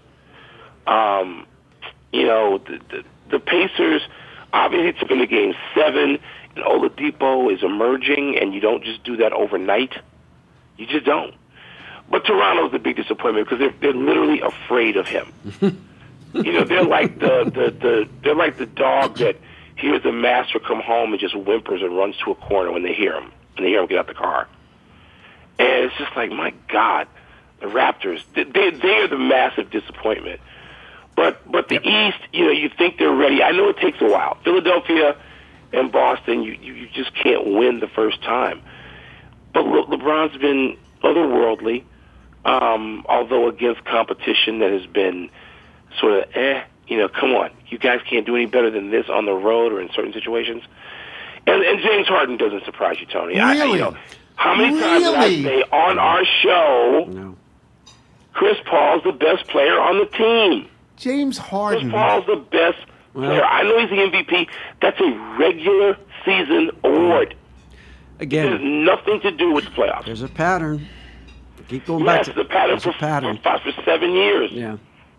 Speaker 8: The Pacers obviously took them to Game 7, and Oladipo is emerging, and you don't just do that overnight. You just don't. But Toronto's the big disappointment because they're literally afraid of him. They're like they're like the dog that hears the master come home and just whimpers and runs to a corner when they hear him. And they hear him get out the car. And it's just like, my God, the Raptors, they are the massive disappointment. But the East, you think they're ready. I know it takes a while. Philadelphia and Boston, you just can't win the first time. But LeBron's been otherworldly, although against competition that has been sort of, come on. You guys can't do any better than this on the road or in certain situations. And James Harden doesn't surprise you, Tony.
Speaker 3: Really?
Speaker 8: How many times did I say on our show, Chris Paul's the best player on the team?
Speaker 3: James Harden.
Speaker 8: Chris Paul's the best player. I know he's the MVP. That's a regular season award.
Speaker 4: Again,
Speaker 8: it has nothing to do with the playoffs.
Speaker 4: There's a pattern. Keep going back to
Speaker 8: the pattern for 7 years.
Speaker 4: Yeah.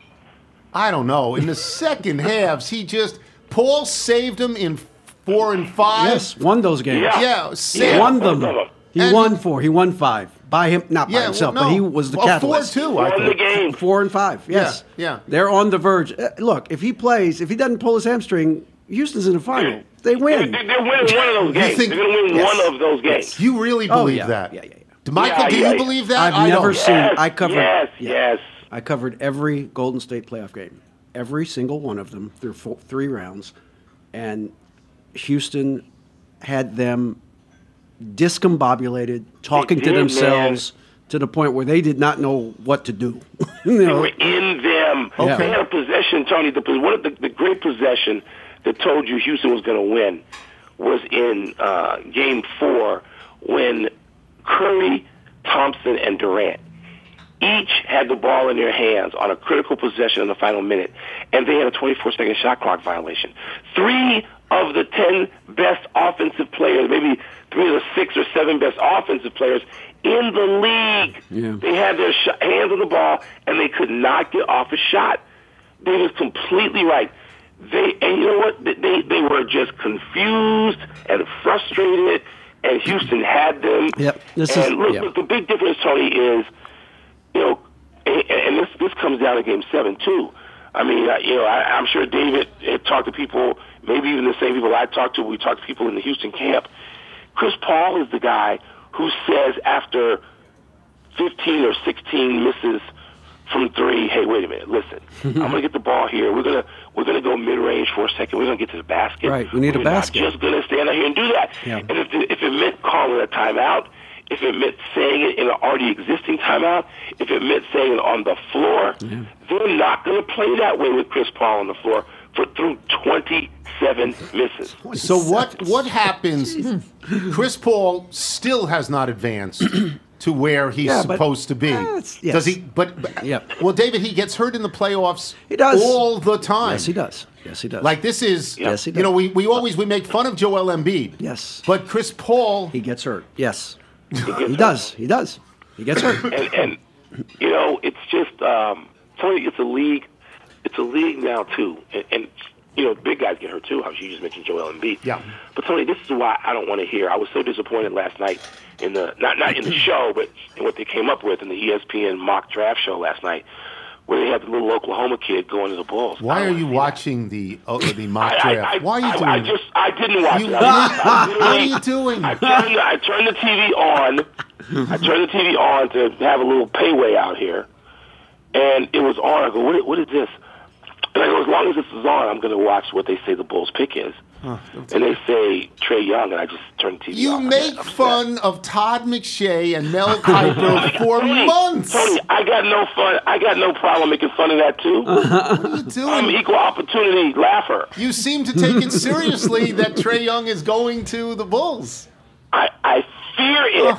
Speaker 3: I don't know. In the second halves, Paul saved him in 4 and 5.
Speaker 4: Yes, won those games.
Speaker 3: Yeah,
Speaker 4: won them. He won 4. He won 5 by him, not by himself, but he was the catalyst.
Speaker 3: 4-2.
Speaker 8: Won the game.
Speaker 4: 4 and 5. Yes.
Speaker 3: Yeah.
Speaker 4: They're on the verge. Look, if he doesn't pull his hamstring, Houston's in the final. They win.
Speaker 8: They're winning one of those games. They're going to win one of those games.
Speaker 3: You really believe that?
Speaker 4: Yeah.
Speaker 3: Michael, do you believe that?
Speaker 4: I've never seen. I covered.
Speaker 8: Yes.
Speaker 4: I covered every Golden State playoff game, every single one of them through 3 rounds, and Houston had them discombobulated, talking to themselves to the point where they did not know what to do.
Speaker 8: They were in them.
Speaker 3: Okay.
Speaker 8: They had a possession, Tony. One of the great possession that told you Houston was going to win was in Game 4 when Curry, Thompson, and Durant each had the ball in their hands on a critical possession in the final minute, and they had a 24-second shot clock violation. 3 of the 10 best offensive players, maybe 3 of the 6 or 7 best offensive players in the league, they had their hands on the ball, and they could not get off a shot. They was completely right. And you know what? They were just confused and frustrated, and Houston had them.
Speaker 4: Yep.
Speaker 8: Look, the big difference, Tony, is, and this comes down to Game 7 too. I mean, I'm sure David had talked to people, maybe even the same people I talked to. We talked to people in the Houston camp. Chris Paul is the guy who says after 15 or 16 misses from 3, hey, wait a minute, listen, I'm gonna get the ball here. We're gonna go mid range for a second. We're gonna get to the basket.
Speaker 4: Right, we need a basket.
Speaker 8: We're not just gonna stand out here and do that.
Speaker 4: Yeah.
Speaker 8: And if it meant calling a timeout, if it meant saying it in an already existing timeout, if it meant saying it on the floor, they're not going to play that way with Chris Paul on the floor through 27 misses.
Speaker 3: So what happens? Chris Paul still has not advanced to where he's supposed to be. Does he? But well, David, he gets hurt in the playoffs.
Speaker 4: He does
Speaker 3: all the time.
Speaker 4: Yes, he does.
Speaker 3: Like this is,
Speaker 4: yes, he does.
Speaker 3: we make fun of Joel Embiid.
Speaker 4: Yes,
Speaker 3: but Chris Paul,
Speaker 4: he gets hurt. Yes. He does. He gets hurt.
Speaker 8: And it's just Tony. It's a league. It's a league now too. And big guys get hurt too. How you just mentioned Joel Embiid.
Speaker 3: Yeah.
Speaker 8: But Tony, this is why I don't want to hear. I was so disappointed last night in the not in the show, but in what they came up with in the ESPN mock draft show last night, where they had the little Oklahoma kid going to the Bulls.
Speaker 3: Why are you watching the mock draft? Why are you doing it?
Speaker 8: I didn't watch it.
Speaker 3: What are you doing?
Speaker 8: I turned the TV on. I turned the TV on to have a little payway out here, and it was on. I go, what is this? And I go, as long as this is on, I'm going to watch what they say the Bulls' pick is. And they say Trae Young, and I just turn the TV off.
Speaker 3: You make fun of Todd McShay and Mel Kiper for months.
Speaker 8: Tony, I got no fun. I got no problem making fun of that, too.
Speaker 3: What are you doing?
Speaker 8: I'm an equal opportunity laugher.
Speaker 3: You seem to take it seriously that Trae Young is going to the Bulls.
Speaker 8: I fear it.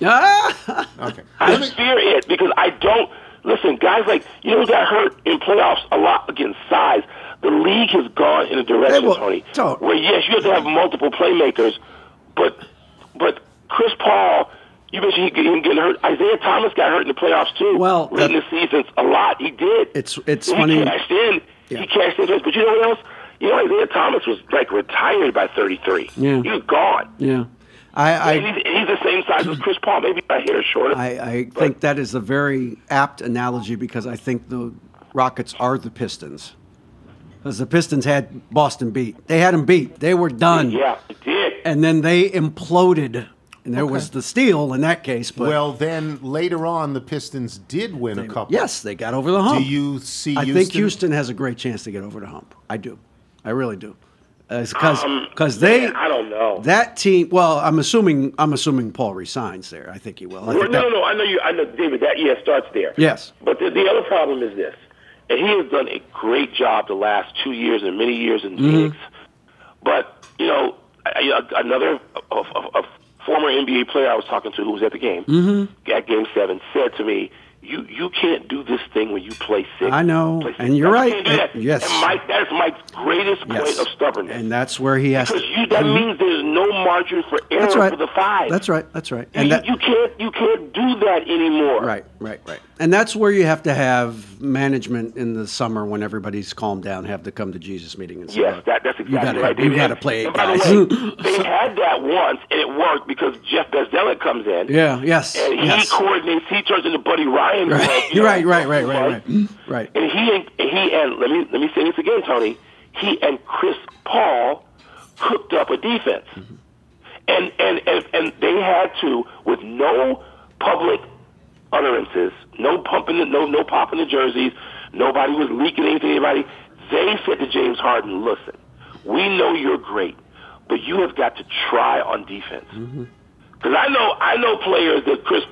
Speaker 3: Okay.
Speaker 8: I fear it because I don't. Listen, guys like, who got hurt in playoffs a lot against size. The league has gone in a direction, Tony, where, yes, you have to have multiple playmakers, but Chris Paul, you mentioned him getting hurt. Isaiah Thomas got hurt in the playoffs, too.
Speaker 4: Well,
Speaker 8: late in the season, a lot. He did.
Speaker 4: It's funny.
Speaker 8: He cashed in.
Speaker 4: Yeah.
Speaker 8: He cashed in. But you know what else? Isaiah Thomas was, retired by 33.
Speaker 4: Yeah.
Speaker 8: He was gone.
Speaker 4: Yeah.
Speaker 8: He's the same size as Chris Paul, maybe a hair shorter.
Speaker 4: I think that is a very apt analogy because I think the Rockets are the Pistons. Because the Pistons had Boston beat. They had them beat. They were done.
Speaker 8: Yeah, they did.
Speaker 4: And then they imploded. And there was the steal in that case. But
Speaker 3: well, then later on, the Pistons did win a couple.
Speaker 4: Yes, they got over the hump.
Speaker 3: Do you see
Speaker 4: I think Houston has a great chance to get over the hump. I do. I really do. Because they,
Speaker 8: I don't know
Speaker 4: that team. Well, I'm assuming Paul resigns there. I think he will.
Speaker 8: No. I know, David. That starts there.
Speaker 4: Yes.
Speaker 8: But the other problem is this, and he has done a great job the last 2 years and many years in Phoenix. But another a former NBA player I was talking to who was at the game at Game 7 said to me, You can't do this thing when you play six.
Speaker 4: I know, and you're right.
Speaker 8: You can't do that.
Speaker 4: Yes,
Speaker 8: and that's Mike's greatest point of stubbornness.
Speaker 4: And that's where he has
Speaker 8: because that means there's no margin for error for the five.
Speaker 4: That's right.
Speaker 8: And you can't do that anymore.
Speaker 4: Right. And that's where you have to have management in the summer when everybody's calmed down, have the come to Jesus meeting and stuff.
Speaker 8: Yes, that's exactly right.
Speaker 4: You got to play it, guys.
Speaker 8: By the way, they had that once, and it worked because Jeff Bezdelek comes in.
Speaker 4: Yeah. Yes.
Speaker 8: And he coordinates. He turns into Buddy Ryan.
Speaker 4: Right. Right.
Speaker 8: And he and let me say this again, Tony. He and Chris Paul cooked up a defense, and they had to, with no public utterances, no popping the jerseys, nobody was leaking anything to anybody. They said to James Harden, "Listen, we know you're great, but you have got to try on defense." Because I know players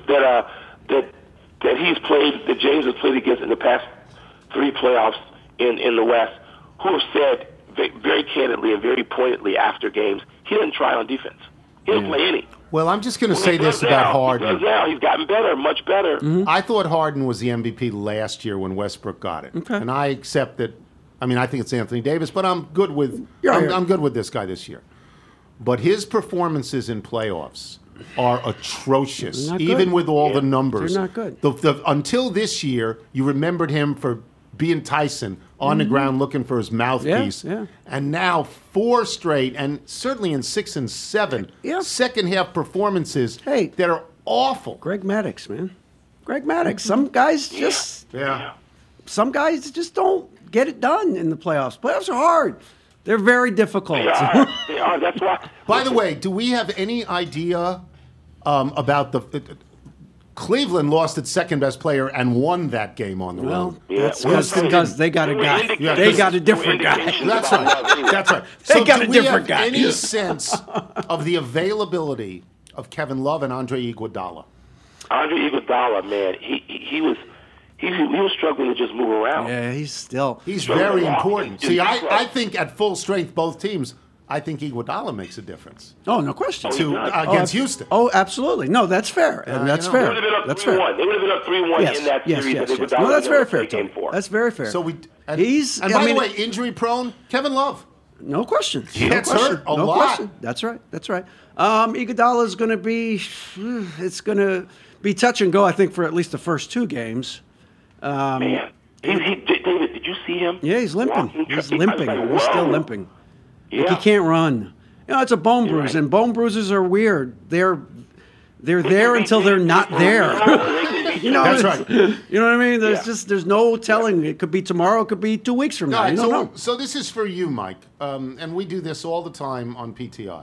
Speaker 8: that he's played, that James has played against in the past 3 playoffs in the West, who have said very candidly and very pointedly after games, he didn't try on defense. He didn't play any.
Speaker 3: Well, I'm just going to say this about Harden.
Speaker 8: He does now. He's gotten better, much better.
Speaker 3: I thought Harden was the MVP last year when Westbrook got it.
Speaker 4: Okay.
Speaker 3: And I accept that. I mean, I think it's Anthony Davis, but I'm good with I'm good with this guy this year. But his performances in playoffs are atrocious, even with all the numbers.
Speaker 4: They're not good.
Speaker 3: Until this year, you remembered him for being Tyson on the ground looking for his mouthpiece.
Speaker 4: Yeah.
Speaker 3: And now 4 straight, and certainly in 6 and 7, second half performances that are awful.
Speaker 4: Greg Maddux, man. Greg Maddux. Some guys just some guys just don't get it done in the playoffs. Playoffs are hard. They're very difficult.
Speaker 8: They are. That's why.
Speaker 3: By the way, do we have any idea about Cleveland lost its second best player and won that game on the road?
Speaker 4: That's because they got a guy. They got a different guy.
Speaker 3: That's right.
Speaker 4: They got a different guy.
Speaker 3: Any sense of the availability of Kevin Love and Andre Iguodala?
Speaker 8: Andre Iguodala, man, he was struggling to just move around.
Speaker 4: Yeah, he's
Speaker 3: very important. See, I think at full strength, both teams, I think Iguodala makes a difference.
Speaker 4: Oh, no question.
Speaker 3: Against Houston.
Speaker 4: Oh, absolutely. No, that's fair. That's fair.
Speaker 8: They would have been up 3-1. They would have been up 3-1 in that series.
Speaker 4: Yes. No, that's very fair, Tony. That's very fair.
Speaker 3: So
Speaker 4: and
Speaker 3: by the way, injury prone, Kevin Love.
Speaker 4: No question.
Speaker 3: He gets hurt a lot.
Speaker 4: Question. That's right. Iguodala is going to be. It's going to be touch and go. I think for at least the first 2 games.
Speaker 8: Man, David, did you see see him?
Speaker 4: Yeah, he's limping.
Speaker 8: walking?
Speaker 4: He's
Speaker 8: I was
Speaker 4: limping.
Speaker 8: like,
Speaker 4: He's still
Speaker 8: whoa.
Speaker 4: limping.
Speaker 8: Yeah.
Speaker 4: Like he can't run. It's a bone
Speaker 8: You're
Speaker 4: bruise,
Speaker 8: right.
Speaker 4: and bone bruises are weird. They're there until they're not there. You know,
Speaker 3: That's right.
Speaker 4: You know what I mean?
Speaker 8: Yeah.
Speaker 4: There's no telling. It could be tomorrow. It could be 2 weeks from now.
Speaker 3: All right,
Speaker 4: You don't know.
Speaker 3: so this is for you, Mike, and we do this all the time on PTI.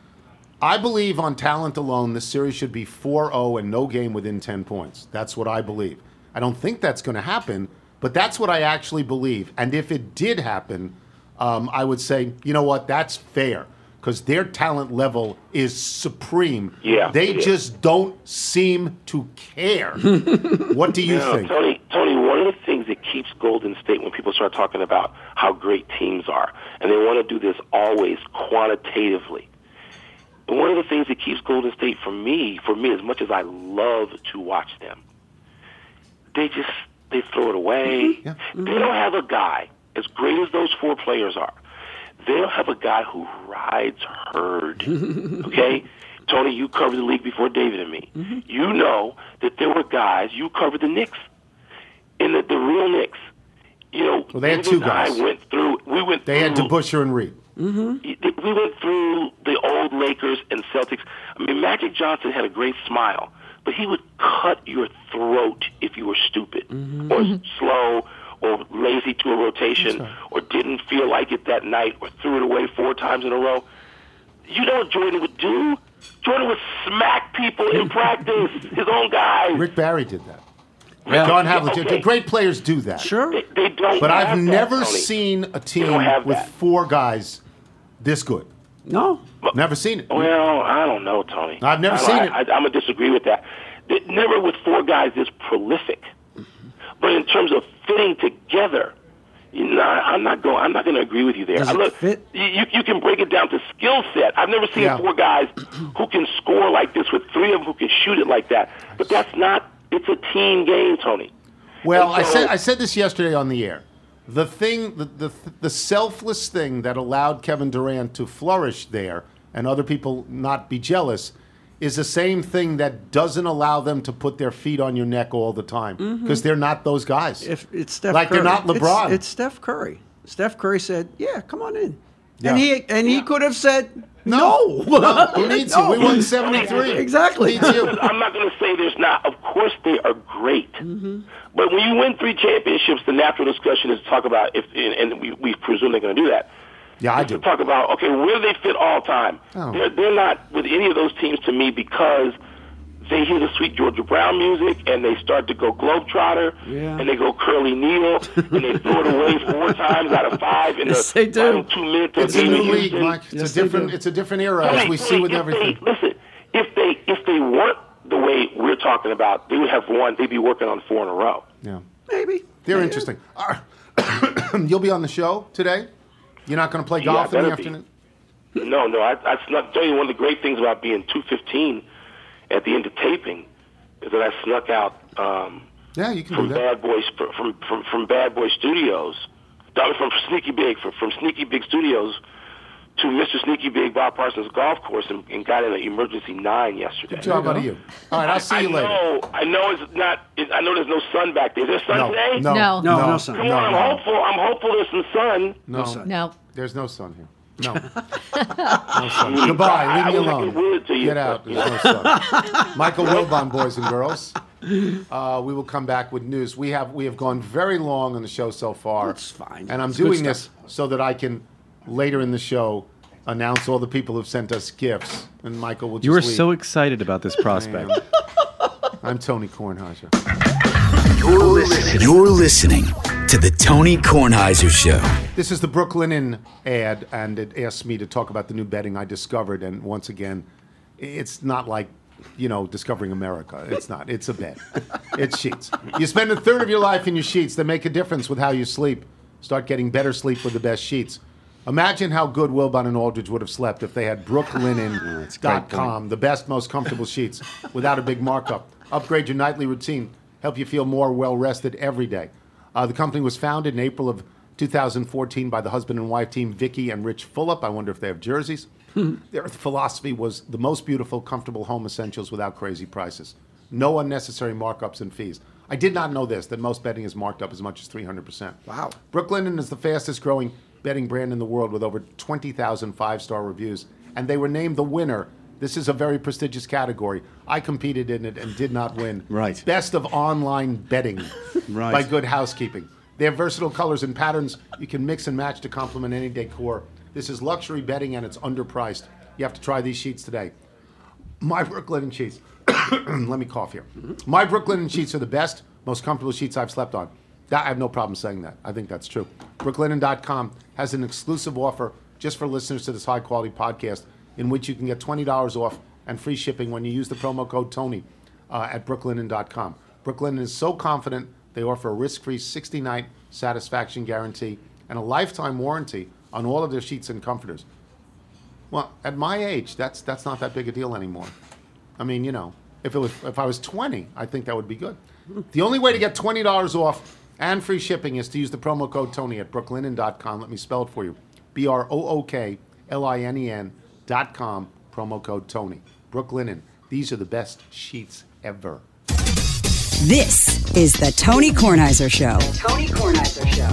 Speaker 3: I believe on talent alone, this series should be 4-0 and no game within 10 points. That's what I believe. I don't think that's going to happen, but that's what I actually believe. And if it did happen, I would say, you know what, that's fair. Because their talent level is supreme.
Speaker 8: Yeah,
Speaker 3: They
Speaker 8: yeah.
Speaker 3: just don't seem to care. What do you think?
Speaker 8: Tony, one of the things that keeps Golden State when people start talking about how great teams are, and they want to do this always quantitatively. And one of the things that keeps Golden State for me, as much as I love to watch them, they throw it away.
Speaker 3: Yeah.
Speaker 8: They don't have a guy, as great as those four players are, they don't have a guy who rides herd. Okay? Tony, you covered the league before David and me.
Speaker 3: Mm-hmm.
Speaker 8: You know that there were guys, you covered the Knicks, and the real Knicks. You know,
Speaker 3: Well, they had
Speaker 8: David
Speaker 3: two
Speaker 8: and I
Speaker 3: guys.
Speaker 8: we went
Speaker 3: They had
Speaker 8: through,
Speaker 3: DeBusschere and Reed.
Speaker 8: we went through the old Lakers and Celtics. I mean, Magic Johnson had a great smile, but he would cut your throat if you were stupid or slow or lazy to a rotation or didn't feel like it that night or threw it away 4 times in a row. You know what Jordan would do? Jordan would smack people in practice, his own guys.
Speaker 3: Rick Barry did that.
Speaker 4: Yeah.
Speaker 3: John Havlicek.
Speaker 8: Okay.
Speaker 3: Great players do that.
Speaker 4: Sure.
Speaker 8: They don't
Speaker 3: But
Speaker 8: have
Speaker 3: I've
Speaker 8: that,
Speaker 3: never
Speaker 8: Tony.
Speaker 3: seen a team
Speaker 8: don't have
Speaker 3: with
Speaker 8: that.
Speaker 3: 4 guys this good.
Speaker 4: No.
Speaker 3: Never seen it.
Speaker 8: Well, I don't know, Tony.
Speaker 3: I've never seen it.
Speaker 8: I'm going to disagree with that. Never with 4 guys this prolific. But in terms of fitting together, I'm not going to agree with you there.
Speaker 4: Does it fit?
Speaker 8: You can break it down to skill set. I've never seen
Speaker 3: Yeah.
Speaker 8: 4 guys who can score like this with 3 of them who can shoot it like that. But that's not. It's a team game, Tony.
Speaker 3: Well,
Speaker 8: And so-
Speaker 3: I said this yesterday on the air. The thing, the selfless thing that allowed Kevin Durant to flourish there and other people not be jealous is the same thing that doesn't allow them to put their feet on your neck all the time because they're not those guys.
Speaker 4: If it's Steph
Speaker 3: Like
Speaker 4: Curry.
Speaker 3: they're not LeBron.
Speaker 4: It's Steph Curry. Steph Curry said, "Yeah, come on in,"
Speaker 3: Yeah.
Speaker 4: and he could have said, "No,
Speaker 3: Who needs you? We won 73.
Speaker 4: Exactly.
Speaker 3: Who needs you?
Speaker 8: I'm not going to say there's not. Of course, they are great. But when you win 3 championships, the natural discussion is to talk about and we presume they're going to do that.
Speaker 3: Yeah, I
Speaker 8: is
Speaker 3: do.
Speaker 8: To talk about, okay, where do they fit all time?
Speaker 3: Oh.
Speaker 8: They're not with any of those teams to me because they hear the sweet Georgia Brown music and they start to go Globetrotter
Speaker 4: Yeah.
Speaker 8: and they go Curly Neal and they throw it away 4 times out of 5 in
Speaker 4: Yes,
Speaker 8: the
Speaker 4: they do.
Speaker 8: final 2 minutes of
Speaker 3: It's a
Speaker 8: game
Speaker 3: new
Speaker 8: in
Speaker 3: league,
Speaker 8: Houston.
Speaker 3: Mike.
Speaker 4: Yes, they do.
Speaker 3: It's a different era, as we see with everything.
Speaker 8: Listen, if they weren't the way we're talking about, they would have won. They'd be working on 4 in a row.
Speaker 3: Yeah.
Speaker 4: maybe
Speaker 3: They're
Speaker 4: Yeah.
Speaker 3: interesting. You'll be on the show today? You're not going to play golf in the
Speaker 8: better be.
Speaker 3: afternoon?
Speaker 8: No. I snuck. Tell you one of the great things about being 2:15 at the end of taping is that I snuck out
Speaker 3: Yeah, you can
Speaker 8: from
Speaker 3: do that.
Speaker 8: Bad Boys from Bad Boy Studios, from Sneaky Big from Sneaky Big Studios to Mr. Sneaky Big Bob Parsons Golf Course and got in an emergency 9 yesterday.
Speaker 3: Good job out of you. All right, I'll see you later.
Speaker 8: I know it's not. I know there's no sun back there. Is there sun today?
Speaker 3: No,
Speaker 5: No.
Speaker 4: No sun.
Speaker 8: Come on, I'm hopeful. I'm hopeful there's some sun.
Speaker 3: No,
Speaker 4: sun.
Speaker 5: No.
Speaker 3: there's no sun here. No. No sun. Goodbye. Leave me
Speaker 8: I wish I
Speaker 3: alone.
Speaker 8: could will it to you,
Speaker 3: Get out.
Speaker 8: but,
Speaker 3: There's no sun. Michael Wilbon, boys and girls. We will come back with news. We have gone very long on the show so far.
Speaker 4: That's fine.
Speaker 3: And I'm
Speaker 4: It's good
Speaker 3: doing
Speaker 4: stuff.
Speaker 3: this so that I can later in the show announce all the people who've sent us gifts. And Michael will just
Speaker 6: You were
Speaker 3: leave.
Speaker 6: so excited about this prospect.
Speaker 3: I'm Tony Kornheiser.
Speaker 7: You're listening to the Tony Kornheiser Show.
Speaker 3: This is the Brooklyn Inn ad, and it asks me to talk about the new betting I discovered. And once again, it's not like, discovering America. It's not. It's a bet. It's sheets. You spend a third of your life in your sheets. They make a difference with how you sleep. Start getting better sleep with the best sheets. Imagine how good Wilbon and Aldridge would have slept if they had brooklinen.com, the best, most comfortable sheets, without a big markup. Upgrade your nightly routine. Help you feel more well-rested every day. The company was founded in April of 2014 by the husband and wife team, Vicky and Rich Fulop. I wonder if they have jerseys. Their philosophy was the most beautiful, comfortable home essentials without crazy prices. No unnecessary markups and fees. I did not know this, that most betting is marked up as much as 300%.
Speaker 4: Wow.
Speaker 3: Brooklinen is the fastest growing betting brand in the world with over 20,000 five-star reviews. And they were named the winner. This is a very prestigious category. I competed in it and did not win.
Speaker 2: Right.
Speaker 3: Best of online betting
Speaker 2: Right.
Speaker 3: by Good Housekeeping. They have versatile colors and patterns you can mix and match to complement any decor. This is luxury betting and it's underpriced. You have to try these sheets today. My Brooklinen sheets. Let me cough here. My Brooklinen sheets are the best, most comfortable sheets I've slept on. I have no problem saying that. I think that's true. Brooklinen.com has an exclusive offer just for listeners to this high-quality podcast in which you can get $20 off and free shipping when you use the promo code Tony at Brooklinen.com. Brooklinen is so confident they offer a risk-free 60-night satisfaction guarantee and a lifetime warranty on all of their sheets and comforters. Well, at my age, that's not that big a deal anymore. I mean, you know, if I was 20, I think that would be good. The only way to get $20 off and free shipping is to use the promo code Tony at Brooklinen.com. Let me spell it for you. BROOKLINEN.com, promo code Tony. Brooklinen. These are the best sheets ever.
Speaker 1: This is the Tony Kornheiser Show. Tony Kornheiser Show.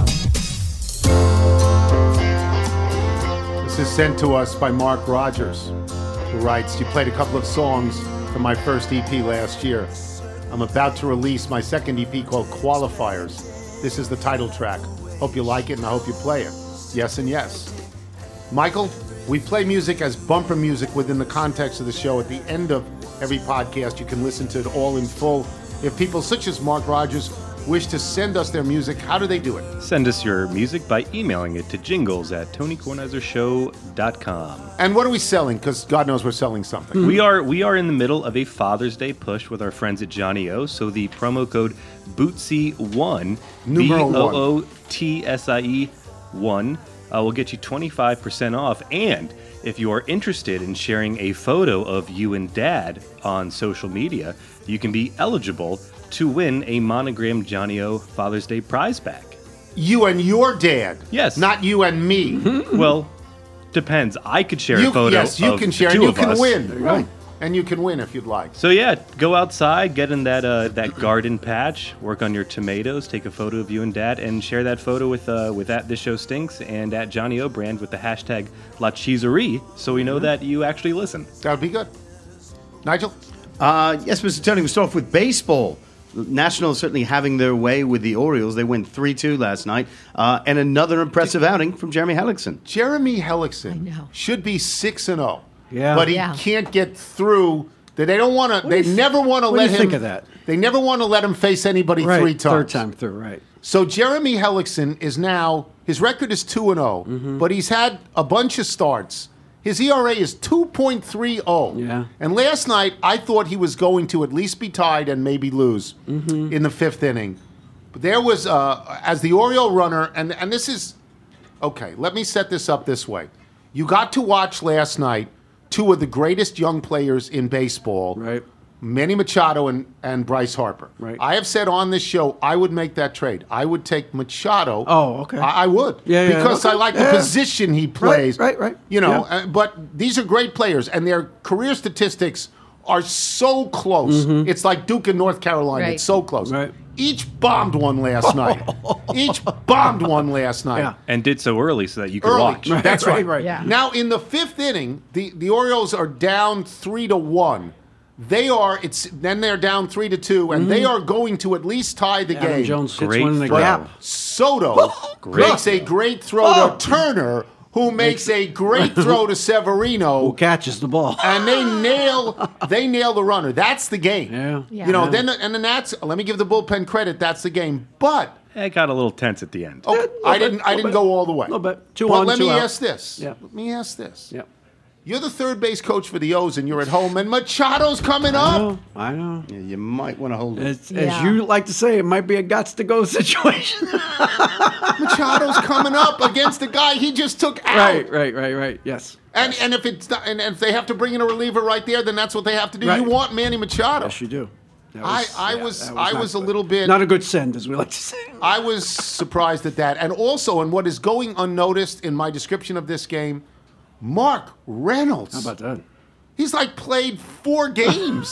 Speaker 3: This is sent to us by Mark Rogers, who writes, "You played a couple of songs from my first EP last year. I'm about to release my second EP called Qualifiers. This is the title track. Hope you like it and I hope you play it. Yes and yes." Michael, we play music as bumper music within the context of the show. At the end of every podcast, you can listen to it all in full. If people such as Mark Rogers wish to send us their music, how do they do it?
Speaker 6: Send us your music by emailing it to jingles@TonyKornheiserShow.com.
Speaker 3: And what are we selling? Because God knows we're selling something.
Speaker 6: We are in the middle of a Father's Day push with our friends at Johnny O. So the promo code Bootsy1,
Speaker 3: Numeral one.
Speaker 6: BOOTSIE 1, will get you 25% off. And if you are interested in sharing a photo of you and Dad on social media, you can be eligible to win a monogrammed Johnny O Father's Day prize pack.
Speaker 3: You and your dad.
Speaker 6: Yes.
Speaker 3: Not you and me.
Speaker 6: Well, depends. I could share a photo
Speaker 3: Yes, you
Speaker 6: of
Speaker 3: can
Speaker 6: the
Speaker 3: share,
Speaker 6: two
Speaker 3: and you
Speaker 6: of
Speaker 3: can
Speaker 6: us.
Speaker 3: win.
Speaker 2: Right.
Speaker 3: And you can win if you'd like.
Speaker 6: So yeah, go outside, get in that garden patch, work on your tomatoes, take a photo of you and Dad, and share that photo with at This Show Stinks and at Johnny O Brand with the hashtag La Cheeserie, so we know that you actually listen.
Speaker 3: That would be good. Nigel?
Speaker 2: Yes, Mr. Tony, we start off with baseball. Nationals certainly having their way with the Orioles. They win 3-2 last night. And another impressive outing from Jeremy Hellickson.
Speaker 3: Jeremy
Speaker 5: I
Speaker 3: Hellickson
Speaker 5: know.
Speaker 3: should be 6-0.
Speaker 4: Yeah.
Speaker 3: But he
Speaker 5: Yeah.
Speaker 3: can't get through. They don't want to. They never want to
Speaker 4: what do
Speaker 3: let
Speaker 4: you
Speaker 3: him.
Speaker 4: think of that?
Speaker 3: They never want to let him face anybody
Speaker 4: Right,
Speaker 3: 3 times.
Speaker 4: third time through, right.
Speaker 3: So Jeremy Hellickson is now, his record is 2-0, but he's had a bunch of starts. His ERA is 2.30.
Speaker 4: Yeah.
Speaker 3: And last night, I thought he was going to at least be tied and maybe lose in the 5th inning. But there was, as the Oriole runner, and this is, okay, let me set this up this way. You got to watch last night 2 of the greatest young players in baseball.
Speaker 4: Right.
Speaker 3: Manny Machado and Bryce Harper.
Speaker 4: Right.
Speaker 3: I have said on this show I would make that trade. I would take Machado.
Speaker 4: Oh, okay.
Speaker 3: I would.
Speaker 4: Yeah,
Speaker 3: because
Speaker 4: okay.
Speaker 3: I like the
Speaker 4: Yeah.
Speaker 3: position he plays.
Speaker 4: right.
Speaker 3: You know,
Speaker 4: Yeah.
Speaker 3: but these are great players, and their career statistics are so close. It's like Duke and North Carolina.
Speaker 5: Right.
Speaker 3: It's so close.
Speaker 4: Right.
Speaker 3: Each bombed one last night. Each bombed one last night.
Speaker 4: Yeah.
Speaker 6: And did so early so that you could
Speaker 3: Early.
Speaker 6: watch.
Speaker 4: Right.
Speaker 3: That's right.
Speaker 4: Right.
Speaker 5: Yeah.
Speaker 3: Now in the 5th inning, the Orioles are down 3-1. Then they're down 3-2, and they are going to at least tie the
Speaker 4: Adam
Speaker 3: game.
Speaker 4: Jones hits
Speaker 6: Great
Speaker 4: one in the
Speaker 6: throw.
Speaker 4: gap.
Speaker 3: Soto makes a great throw to Turner, who makes a great throw to Severino,
Speaker 4: Who catches the ball?
Speaker 3: and they nail the runner. That's the game.
Speaker 4: Yeah.
Speaker 5: Yeah.
Speaker 3: You know, then the Nats. Let me give the bullpen credit. That's the game. But
Speaker 6: It got a little tense at the end.
Speaker 3: okay, I didn't go all the way.
Speaker 4: Little bit. Two
Speaker 3: But
Speaker 4: on,
Speaker 3: let
Speaker 4: two
Speaker 3: me
Speaker 4: out.
Speaker 3: ask this.
Speaker 4: Yeah.
Speaker 3: Let me ask this.
Speaker 4: Yeah.
Speaker 3: You're the third base coach for the O's, and you're at home, and Machado's coming up.
Speaker 4: I know.
Speaker 2: Yeah, you might want to hold it.
Speaker 4: As
Speaker 5: Yeah.
Speaker 4: you like to say, it might be a guts to go situation.
Speaker 3: Machado's coming up against the guy he just took out.
Speaker 4: Right. Yes.
Speaker 3: And if it's not, and if they have to bring in a reliever right there, then that's what they have to do.
Speaker 4: Right.
Speaker 3: You want Manny Machado.
Speaker 4: Yes, you do. That
Speaker 3: I
Speaker 4: yeah,
Speaker 3: was
Speaker 4: that
Speaker 3: I
Speaker 4: not
Speaker 3: was a
Speaker 4: good.
Speaker 3: little bit
Speaker 4: Not a good send, as we like to say.
Speaker 3: I was surprised at that. And also, and what is going unnoticed in my description of this game, Mark Reynolds.
Speaker 4: How about that?
Speaker 3: He's like played 4 games.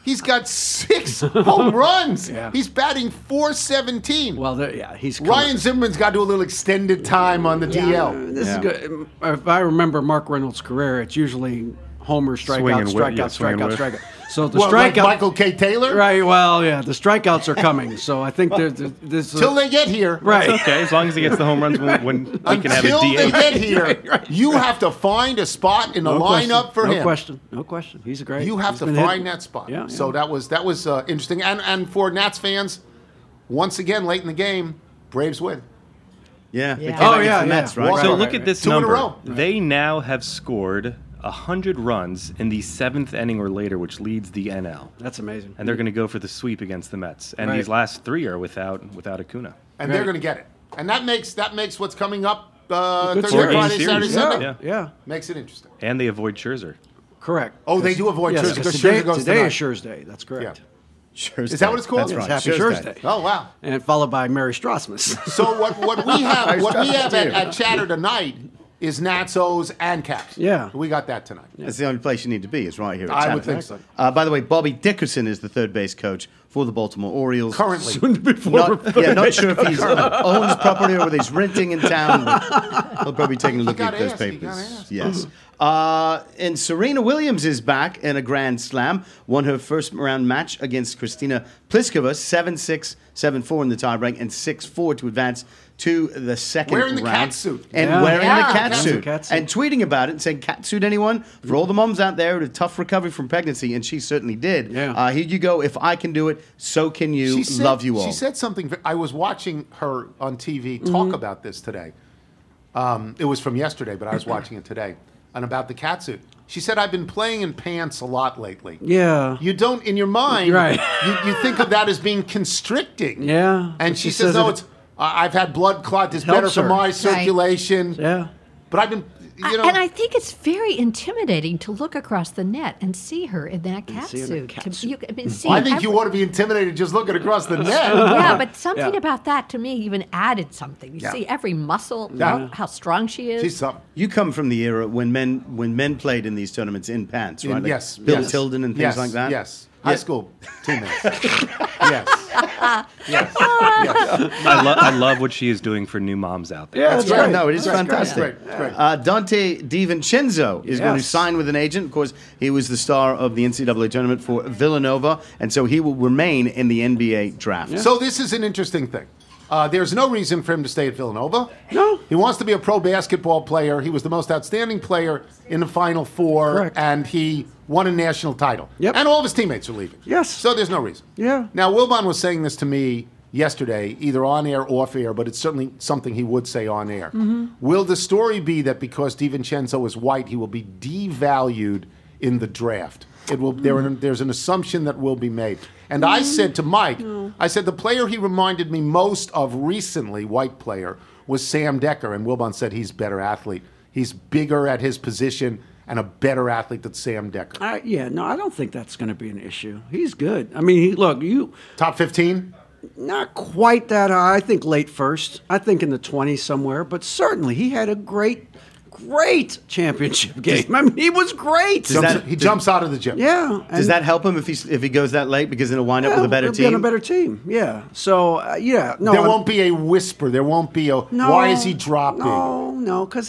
Speaker 3: He's got 6 home runs.
Speaker 4: Yeah.
Speaker 3: He's batting .417.
Speaker 4: Well, he's
Speaker 3: Ryan Zimmerman's got to do a little extended time on the DL.
Speaker 4: This is good. If I remember Mark Reynolds' career, it's usually homer, strikeout, strikeout. So the
Speaker 3: like
Speaker 4: strikeout,
Speaker 3: Michael K. Taylor?
Speaker 4: right? Well, yeah, the strikeouts are coming. So I think there's
Speaker 3: Till they get here.
Speaker 4: right.
Speaker 6: Okay, as long as he gets the home runs when we can have a
Speaker 3: Until they
Speaker 6: DH.
Speaker 3: get here, you have to find a spot in the lineup for him.
Speaker 4: No question. He's a great.
Speaker 3: You have
Speaker 4: he's
Speaker 3: to
Speaker 4: been
Speaker 3: find
Speaker 4: hitting.
Speaker 3: that spot.
Speaker 4: Yeah,
Speaker 3: So that was interesting. And for Nats fans, once again, late in the game, Braves win.
Speaker 2: Yeah.
Speaker 5: Yeah.
Speaker 2: They came
Speaker 4: Oh,
Speaker 2: back against
Speaker 4: yeah,
Speaker 2: the Mets,
Speaker 4: yeah.
Speaker 2: right?
Speaker 6: So
Speaker 4: Right,
Speaker 6: look
Speaker 4: right,
Speaker 6: at this
Speaker 3: 2 in a
Speaker 6: number.
Speaker 3: row.
Speaker 6: They now have scored 100 runs in the 7th inning or later, which leads the NL.
Speaker 4: That's amazing.
Speaker 6: And they're going to go for the sweep against the Mets. And
Speaker 4: Right.
Speaker 6: these last 3 are without Acuna.
Speaker 3: And they're going to get it. And that makes what's coming up
Speaker 4: Good
Speaker 3: Thursday,
Speaker 4: series.
Speaker 3: Friday,
Speaker 6: Series.
Speaker 3: Saturday,
Speaker 6: Yeah.
Speaker 3: Sunday.
Speaker 6: Yeah.
Speaker 4: Yeah,
Speaker 3: Makes it interesting.
Speaker 6: And they avoid Scherzer.
Speaker 4: correct.
Speaker 3: Oh, they do avoid
Speaker 4: Yes,
Speaker 3: Scherzer because
Speaker 4: today,
Speaker 3: Scherzer goes
Speaker 4: today
Speaker 3: tonight.
Speaker 4: is Scherz Day. That's correct.
Speaker 3: Yeah.
Speaker 2: Scherz
Speaker 3: Is that what it's called?
Speaker 2: That's
Speaker 3: Yes,
Speaker 2: right.
Speaker 4: Happy
Speaker 2: Scherz
Speaker 4: Scherz Day.
Speaker 3: Oh, wow.
Speaker 4: And followed by Mary Strasmus.
Speaker 3: So what we have at Chatter tonight is Nats, O's, and Caps.
Speaker 4: Yeah.
Speaker 3: We got that tonight.
Speaker 2: That's the only place you need to be, is right here at
Speaker 3: I
Speaker 2: Chatter.
Speaker 3: would think so.
Speaker 2: By the way, Bobby Dickerson is the third base coach for the Baltimore Orioles.
Speaker 3: Currently.
Speaker 2: Not sure if he owns property or whether he's renting in town. But he'll probably be taking a look at
Speaker 3: gotta
Speaker 2: those
Speaker 3: ask, you
Speaker 2: papers.
Speaker 3: gotta ask.
Speaker 2: Yes. And Serena Williams is back in a Grand Slam. Won her first round match against Kristina Pliskova, 7-6, 7-4 in the tiebreak, and 6-4 to advance to the second
Speaker 3: Wearing the
Speaker 2: round.
Speaker 3: catsuit.
Speaker 2: And
Speaker 4: Yeah.
Speaker 2: wearing
Speaker 5: Yeah.
Speaker 2: the catsuit.
Speaker 4: Catsuit.
Speaker 2: And tweeting about it and saying, catsuit anyone? For all the moms out there with a tough recovery from pregnancy, and she certainly did.
Speaker 4: Yeah.
Speaker 2: Here you go. If I can do it, so can you. Love you all.
Speaker 3: She said something. I was watching her on TV talk
Speaker 4: Mm-hmm.
Speaker 3: about this today. It was from yesterday, but I was watching it today. And about the catsuit. She said, I've been playing in pants a lot lately.
Speaker 4: Yeah.
Speaker 3: You don't, in your mind,
Speaker 4: Right.
Speaker 3: you think of that as being constricting.
Speaker 4: Yeah.
Speaker 3: And
Speaker 4: But
Speaker 3: she
Speaker 4: she
Speaker 3: says,
Speaker 4: says
Speaker 3: no,
Speaker 4: it-
Speaker 3: it's, I've had blood clot. It's better
Speaker 4: helps
Speaker 3: for
Speaker 4: her.
Speaker 3: my circulation.
Speaker 4: Yeah.
Speaker 3: But I've been, you know.
Speaker 5: And I think it's very intimidating to look across the net and see her in that
Speaker 4: see her in
Speaker 5: catsuit.
Speaker 4: that catsuit.
Speaker 5: I mean,
Speaker 3: I think you ought to be intimidated just looking across the net.
Speaker 5: Yeah, but something
Speaker 4: Yeah.
Speaker 5: about that to me even added something. You
Speaker 3: Yeah.
Speaker 5: see every muscle,
Speaker 3: Yeah.
Speaker 5: how strong she is.
Speaker 3: She's something.
Speaker 2: You come from the era when men played in these tournaments in pants, right? Like
Speaker 3: Yes.
Speaker 2: Bill
Speaker 3: yes.
Speaker 2: Tilden and things
Speaker 3: Yes,
Speaker 2: like that.
Speaker 3: Yes. High school teammates. Yes. Yes.
Speaker 6: I love what she is doing for new moms out there.
Speaker 4: Yeah,
Speaker 3: That's
Speaker 4: that's
Speaker 3: great.
Speaker 4: right.
Speaker 2: No, it is
Speaker 3: That's
Speaker 2: fantastic.
Speaker 3: great. It's great.
Speaker 2: Dante DiVincenzo is going to
Speaker 4: Yes.
Speaker 2: sign with an agent. Of course, he was the star of the NCAA tournament for Villanova, and so he will remain in the NBA draft.
Speaker 3: So this is an interesting thing. There's no reason for him to stay at Villanova.
Speaker 4: No.
Speaker 3: He wants to be a pro basketball player. He was the most outstanding player in the Final Four,
Speaker 4: Correct.
Speaker 3: and he won a national title.
Speaker 4: Yep.
Speaker 3: And all of his teammates are leaving.
Speaker 4: Yes.
Speaker 3: So there's no reason.
Speaker 4: Yeah.
Speaker 3: Now, Wilbon was saying this to me yesterday, either on air or off air, but it's certainly something he would say on air.
Speaker 4: Mm-hmm.
Speaker 3: Will the story be that because DiVincenzo is white, he will be devalued in the draft? It will. There's an assumption that will be made. And I said to Mike, I said the player he reminded me most of recently, white player, was Sam Decker. And Wilbon said he's a better athlete. He's bigger at his position and a better athlete than Sam Decker.
Speaker 4: I don't think that's going to be an issue. He's good. I mean,
Speaker 3: Top 15?
Speaker 4: not quite that high. I think late first. I think in the 20s somewhere. But certainly, he had a great championship game. I mean, he was great.
Speaker 3: He jumps out of the gym.
Speaker 4: Yeah.
Speaker 2: Does that help him if he goes that late because then he'll wind up with a better
Speaker 4: He'll be on
Speaker 2: team?
Speaker 4: a better team. Yeah. So no.
Speaker 3: There won't be a whisper. There won't be a, why is he dropping?
Speaker 4: No, because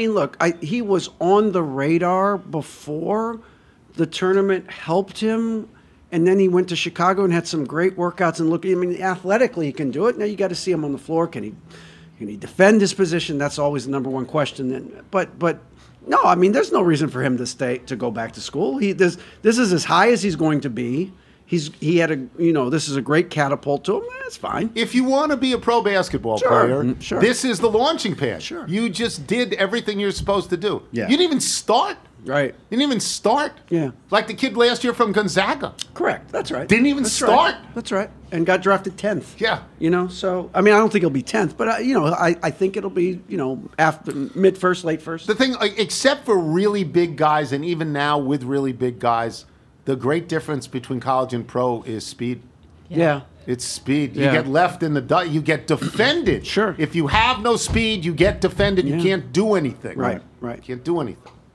Speaker 4: he was on the radar before the tournament helped him, and then he went to Chicago and had some great workouts. And athletically he can do it. Now you got to see him on the floor. Can he defend his position? That's always the number one question. But no, I mean, there's no reason for him to go back to school. This is as high as he's going to be. This is a great catapult to him. That's fine.
Speaker 3: If you want to be a pro basketball
Speaker 4: Sure.
Speaker 3: player,
Speaker 4: Sure.
Speaker 3: this is the launching pad.
Speaker 4: Sure.
Speaker 3: You just did everything you're supposed to do.
Speaker 2: Yeah.
Speaker 3: You didn't even start.
Speaker 4: Right.
Speaker 3: You didn't even start.
Speaker 4: Yeah.
Speaker 3: Like the kid last year from Gonzaga.
Speaker 4: Correct. That's right.
Speaker 3: Didn't even
Speaker 4: That's
Speaker 3: start.
Speaker 4: Right. That's right. And got drafted 10th.
Speaker 3: Yeah.
Speaker 4: So, I mean, I don't think he'll be 10th, but, I think it'll be, after mid-first, late first.
Speaker 3: The thing, except for really big guys, and even now with really big guys, the great difference between college and pro is speed.
Speaker 4: Yeah.
Speaker 3: It's speed. You
Speaker 4: Yeah.
Speaker 3: get left in the you get defended.
Speaker 4: Sure.
Speaker 3: If you have no speed, you get defended. You
Speaker 4: Yeah.
Speaker 3: can't do anything.
Speaker 4: Right.
Speaker 3: You can't do anything.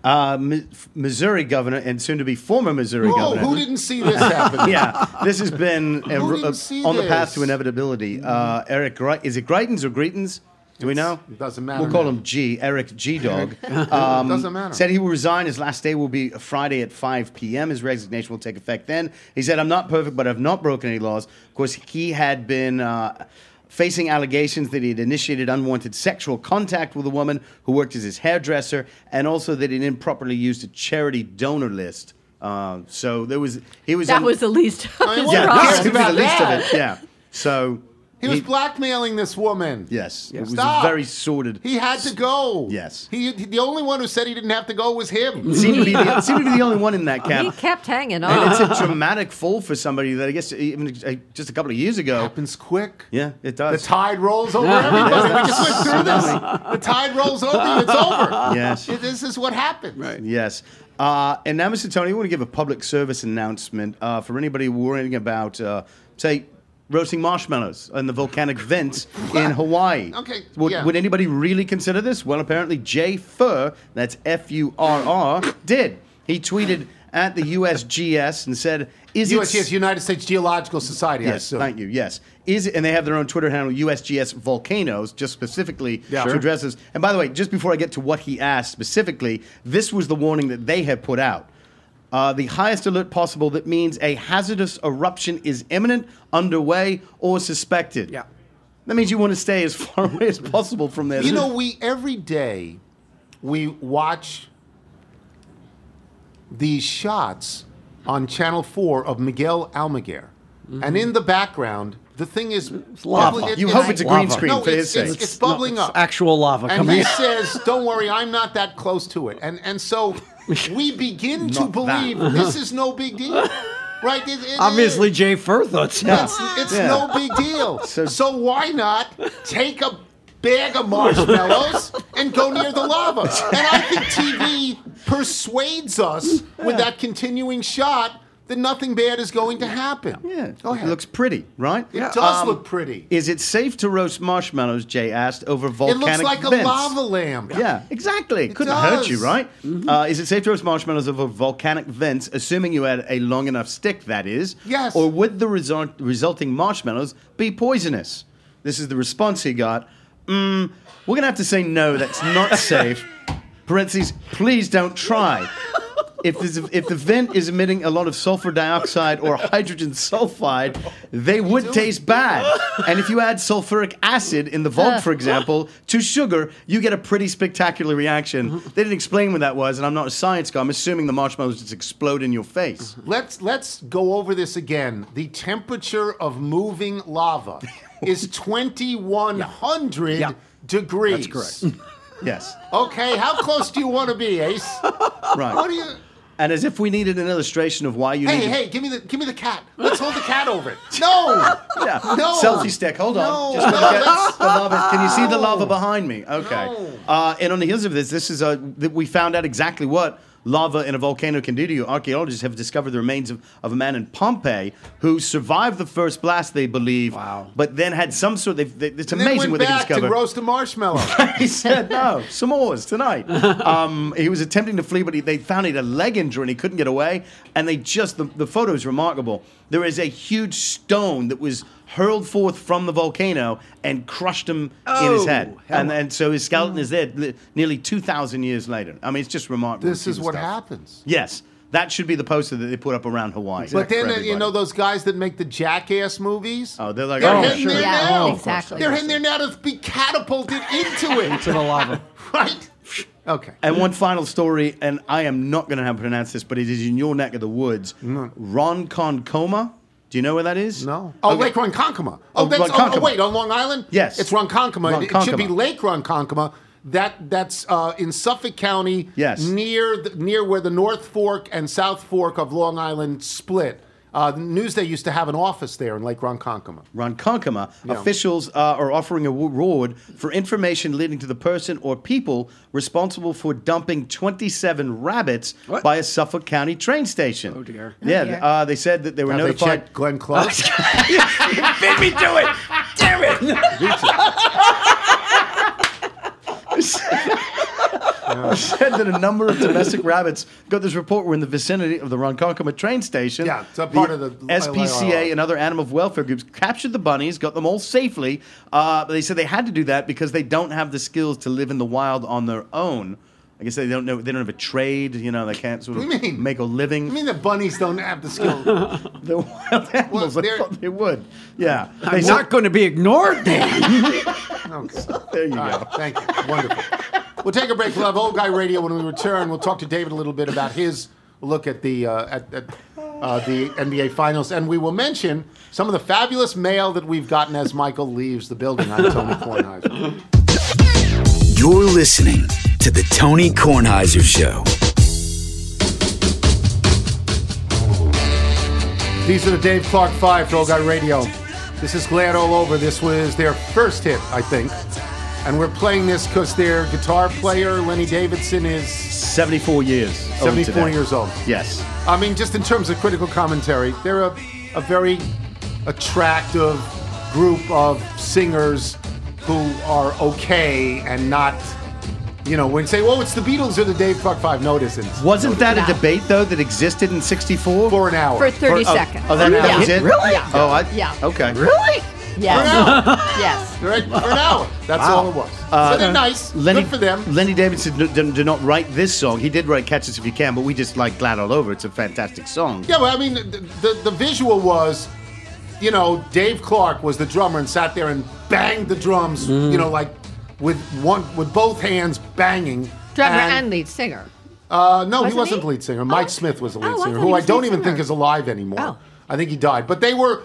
Speaker 2: Missouri governor and soon-to-be former Missouri governor.
Speaker 3: Who didn't see this happen?
Speaker 2: Yeah, this has been on the path
Speaker 3: this?
Speaker 2: to inevitability. Eric, is it Greitens or Greitens? Do we know?
Speaker 3: It doesn't matter.
Speaker 2: We'll call
Speaker 3: now.
Speaker 2: him G. Eric G. Dog.
Speaker 3: Doesn't matter.
Speaker 2: Said he will resign. His last day will be Friday at 5 p.m. His resignation will take effect then. He said, "I'm not perfect, but I've not broken any laws." Of course, he had been facing allegations that he had initiated unwanted sexual contact with a woman who worked as his hairdresser, and also that he didn't properly use a charity donor list. So there was
Speaker 5: That was the least of his
Speaker 3: I mean,
Speaker 2: yeah,
Speaker 5: problems.
Speaker 2: that would be the
Speaker 3: about
Speaker 2: least
Speaker 3: that?
Speaker 2: of it. Yeah. So
Speaker 3: He was blackmailing this woman.
Speaker 2: yes, it was
Speaker 3: Stop.
Speaker 2: a very sordid.
Speaker 3: He had to go.
Speaker 2: Yes.
Speaker 3: The only one who said he didn't have to go was him.
Speaker 2: Seemed to be the only one in that
Speaker 5: He
Speaker 2: camp.
Speaker 5: kept hanging
Speaker 2: And
Speaker 5: on.
Speaker 2: it's a dramatic fall for somebody that I guess even just a couple of years ago.
Speaker 3: Happens quick.
Speaker 2: Yeah, it
Speaker 3: The
Speaker 2: does.
Speaker 3: tide rolls over everybody. We just went through this. The tide rolls over you. It's over.
Speaker 2: Yes.
Speaker 3: This is what happens.
Speaker 4: Right.
Speaker 2: Yes. And now, Mr. Tony, I want to give a public service announcement for anybody worrying about, say, roasting marshmallows in the volcanic vents in Hawaii.
Speaker 3: Okay,
Speaker 2: Would,
Speaker 3: yeah.
Speaker 2: would anybody really consider this? Well, apparently Jay Furr, that's F-U-R-R, did. He tweeted at the USGS and said, "Is it
Speaker 3: USGS, United States Geological Society, I
Speaker 2: Yes,
Speaker 3: assume.
Speaker 2: thank you. Yes, and they have their own Twitter handle, USGS Volcanoes, just specifically
Speaker 3: Yeah.
Speaker 2: to
Speaker 3: Sure.
Speaker 2: address this. And by the way, just before I get to what he asked specifically, this was the warning that they had put out. The highest alert possible. That means a hazardous eruption is imminent, underway, or suspected.
Speaker 4: Yeah.
Speaker 2: That means you want to stay as far away as possible from this.
Speaker 3: You know, every day we watch these shots on Channel 4 of Miguel Almaguer. And in the background, the thing is
Speaker 4: lava.
Speaker 3: bubbling-
Speaker 2: You hope it's a green screen
Speaker 3: no,
Speaker 2: for his
Speaker 3: it's,
Speaker 2: sake.
Speaker 3: it's bubbling up.
Speaker 4: Actual lava
Speaker 3: And
Speaker 4: coming
Speaker 3: he
Speaker 4: out.
Speaker 3: says, "Don't worry, I'm not that close to it." And so we begin to
Speaker 2: Not
Speaker 3: believe this is no big deal, right?
Speaker 4: Obviously, Jay Furr thought so.
Speaker 3: it's
Speaker 2: Yeah.
Speaker 3: no big deal.
Speaker 2: So-
Speaker 3: So why not take a bag of marshmallows and go near the lava? And I think TV persuades us with that continuing shot that nothing bad is going to happen.
Speaker 2: Yeah,
Speaker 3: Go ahead.
Speaker 2: it looks pretty, right?
Speaker 3: It does look pretty.
Speaker 2: Is it safe to roast marshmallows, Jay asked, over
Speaker 3: It
Speaker 2: volcanic
Speaker 3: looks like
Speaker 2: vents?
Speaker 3: a lava lamp.
Speaker 2: Yeah, exactly.
Speaker 3: It
Speaker 2: Couldn't hurt you,
Speaker 3: does.
Speaker 2: right? Is it safe to roast marshmallows over volcanic vents, assuming you had a long enough stick, that is?
Speaker 3: Yes.
Speaker 2: Or would the resulting marshmallows be poisonous? This is the response he got. We're going to have to say no, that's not safe. Parentheses, please don't try. If the vent is emitting a lot of sulfur dioxide or hydrogen sulfide, they would taste bad. And if you add sulfuric acid in the vault, for example, to sugar, you get a pretty spectacular reaction. They didn't explain what that was, and I'm not a science guy. I'm assuming the marshmallows just explode in your face.
Speaker 3: Let's go over this again. The temperature of moving lava is 2,100
Speaker 4: Yeah.
Speaker 3: degrees.
Speaker 4: That's correct.
Speaker 2: Yes,
Speaker 3: Okay, how close do you want to be, Ace?
Speaker 2: right.
Speaker 3: What do you?
Speaker 2: And as if we needed an illustration of why you
Speaker 3: Hey,
Speaker 2: need
Speaker 3: hey, give me the cat. Let's hold the cat over it. No,
Speaker 2: Yeah.
Speaker 3: no.
Speaker 2: Selfie stick. Hold on.
Speaker 3: No,
Speaker 2: Just
Speaker 3: no,
Speaker 2: gonna get
Speaker 3: that's-
Speaker 2: the lava. Can you see the
Speaker 3: No.
Speaker 2: lava behind me? Okay.
Speaker 3: No.
Speaker 2: And on the heels of this is that we found out exactly what lava in a volcano can do to you. Archaeologists have discovered the remains of a man in Pompeii who survived the first blast, they believe.
Speaker 4: Wow.
Speaker 2: But then had some sort of. It's
Speaker 3: And then
Speaker 2: amazing
Speaker 3: went
Speaker 2: what they can
Speaker 3: back
Speaker 2: discover.
Speaker 3: to roast a marshmallow.
Speaker 2: He said, no, s'mores tonight. He was attempting to flee, but they found he had a leg injury and he couldn't get away. And the photo is remarkable. There is a huge stone that was hurled forth from the volcano and crushed him in his head. And so his skeleton is there nearly 2,000 years later. I mean, it's just remarkable.
Speaker 3: This is what
Speaker 2: stuff.
Speaker 3: happens.
Speaker 2: Yes. That should be the poster that they put up around Hawaii.
Speaker 3: But then,
Speaker 2: for
Speaker 3: you
Speaker 2: everybody.
Speaker 3: know, those guys that make the Jackass movies?
Speaker 2: Oh, they're like,
Speaker 3: They're
Speaker 2: oh,
Speaker 3: heading
Speaker 2: sure.
Speaker 3: there
Speaker 5: Yeah,
Speaker 3: now.
Speaker 5: exactly.
Speaker 3: They're heading there now to be catapulted into it.
Speaker 4: To the lava.
Speaker 3: Right? Okay.
Speaker 2: And one final story, and I am not going to have to pronounce this, but it is in your neck of the woods. Ronkonkoma. Do you know where that is?
Speaker 3: No. Oh,
Speaker 2: Okay.
Speaker 3: Lake Ronkonkoma.
Speaker 2: Oh, Ronkonkoma.
Speaker 3: Wait, on Long Island?
Speaker 2: Yes.
Speaker 3: It's Ronkonkoma. It should be
Speaker 2: Ronkonkoma.
Speaker 3: Lake Ronkonkoma. That's in Suffolk County.
Speaker 2: Yes.
Speaker 3: Near where the North Fork and South Fork of Long Island split. Newsday used to have an office there in Lake Ronkonkoma.
Speaker 2: Ronkonkoma,
Speaker 3: Yeah.
Speaker 2: officials are offering a reward for information leading to the person or people responsible for dumping 27 rabbits
Speaker 4: What?
Speaker 2: by a Suffolk County train station.
Speaker 4: Oh, dear.
Speaker 2: Yeah,
Speaker 5: dear.
Speaker 2: they said that they were
Speaker 3: Have they
Speaker 2: notified.
Speaker 3: checked Glenn Close?
Speaker 4: Made me do it. Damn it.
Speaker 2: said that a number of domestic rabbits got this report were in the vicinity of the Ronkonkoma train station.
Speaker 3: Yeah, it's a part of the
Speaker 2: SPCA and other animal welfare groups captured the bunnies, got them all safely. But they said they had to do that because they don't have the skills to live in the wild on their own. I guess they don't know. They don't have a trade. You know, they can't sort of make a living.
Speaker 3: I mean, the bunnies don't have the skill.
Speaker 2: The wild animals. I thought they would. Yeah,
Speaker 4: I'm not going to be ignored, Dan.
Speaker 3: Okay.
Speaker 2: There you go.
Speaker 3: Right, thank you. Wonderful. We'll take a break. We'll have Old Guy Radio when we return. We'll talk to David a little bit about his look at the NBA Finals, and we will mention some of the fabulous mail that we've gotten as Michael leaves the building. I'm Tony Kornheiser.
Speaker 7: You're listening to the Tony Kornheiser Show.
Speaker 3: These are the Dave Clark 5 for Old Guy Radio. This is Glad All Over. This was their first hit, I think. And we're playing this because their guitar player, Lenny Davidson, is
Speaker 2: 74 years.
Speaker 3: 74 years old.
Speaker 2: Yes.
Speaker 3: I mean, just in terms of critical commentary, they're a very attractive group of singers who are okay and not, you know, when you say, well, it's the Beatles or the Dave Clark 5, no, it isn't.
Speaker 2: Wasn't that a debate, though, that existed in 64?
Speaker 3: For an hour.
Speaker 5: For 30 seconds.
Speaker 2: Oh, that was it?
Speaker 4: Really?
Speaker 5: Yeah.
Speaker 2: Oh,
Speaker 5: Yeah.
Speaker 2: Okay.
Speaker 4: Really?
Speaker 5: Yes.
Speaker 3: For an hour.
Speaker 5: Yes.
Speaker 3: Right? For an hour. That's all it was. So they're nice. Good for them.
Speaker 2: Lenny Davidson did not write this song. He did write Catch Us If You Can, but we just like Glad All Over. It's a fantastic song.
Speaker 3: Yeah, but I mean, the visual was, you know, Dave Clark was the drummer and sat there and banged the drums, you know, like with both hands banging.
Speaker 5: Drummer and lead singer.
Speaker 3: No, he
Speaker 5: Wasn't
Speaker 3: wasn't
Speaker 5: he?
Speaker 3: the lead singer. Mike Smith was the lead
Speaker 5: Oh, I
Speaker 3: singer,
Speaker 5: thought
Speaker 3: who
Speaker 5: he
Speaker 3: I
Speaker 5: was
Speaker 3: don't
Speaker 5: lead
Speaker 3: even
Speaker 5: singer.
Speaker 3: think is alive anymore.
Speaker 5: Oh.
Speaker 3: I think he died. But they were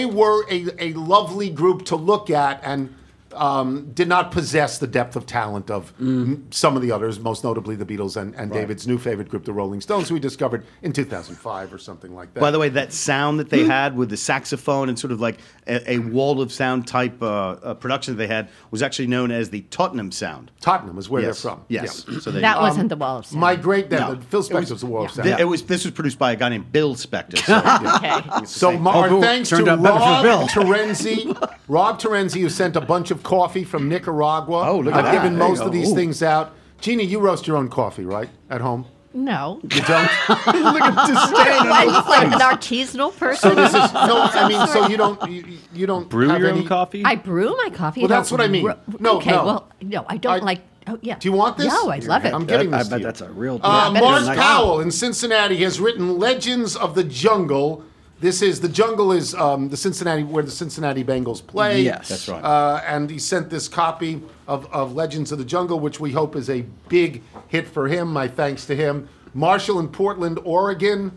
Speaker 3: a lovely group to look at and did not possess the depth of talent of some of the others, most notably the Beatles and David's new favorite group, the Rolling Stones, who we discovered in 2005 or something like that.
Speaker 2: By the way, that sound that they had with the saxophone and sort of like a wall of sound type production that they had was actually known as the Tottenham sound.
Speaker 3: Tottenham is where they're from.
Speaker 2: Yes.
Speaker 3: Yeah.
Speaker 2: So they,
Speaker 5: That wasn't the Wall of Sound.
Speaker 3: My great
Speaker 2: No.
Speaker 3: Phil Spector's the Wall of Sound.
Speaker 2: This was produced by a guy named Bill Spector. So,
Speaker 5: Okay.
Speaker 3: So our
Speaker 4: Oh,
Speaker 3: thanks to
Speaker 4: turned out better for Bill.
Speaker 3: Rob Terenzi, who sent a bunch of coffee from Nicaragua.
Speaker 2: Oh, look at
Speaker 3: I've
Speaker 2: that.
Speaker 3: given
Speaker 2: There you
Speaker 3: most
Speaker 2: go.
Speaker 3: of these
Speaker 2: Ooh.
Speaker 3: things out. Jeannie, you roast your own coffee, right? At home?
Speaker 5: No.
Speaker 3: You don't?
Speaker 2: look at disdain on
Speaker 5: I'm
Speaker 2: his
Speaker 5: just like
Speaker 2: face.
Speaker 5: an artisanal person.
Speaker 3: So this is so you don't
Speaker 6: Brew
Speaker 3: have
Speaker 6: your
Speaker 3: any,
Speaker 6: own coffee?
Speaker 5: I brew my coffee.
Speaker 3: Well,
Speaker 5: don't
Speaker 3: that's what I mean. No,
Speaker 5: okay,
Speaker 3: no.
Speaker 5: well, no, I don't like. Oh, yeah.
Speaker 3: Do you want this?
Speaker 5: No, I love it.
Speaker 3: I'm giving
Speaker 4: I
Speaker 3: this to
Speaker 4: bet
Speaker 3: you.
Speaker 4: that's a real
Speaker 5: Yeah, better
Speaker 3: Mark
Speaker 5: nice.
Speaker 3: Powell in Cincinnati has written Legends of the Jungle. This is the Jungle is the Cincinnati where the Cincinnati Bengals play.
Speaker 4: Yes.
Speaker 2: That's right.
Speaker 3: And he sent this copy of Legends of the Jungle, which we hope is a big hit for him. My thanks to him. Marshall in Portland, Oregon,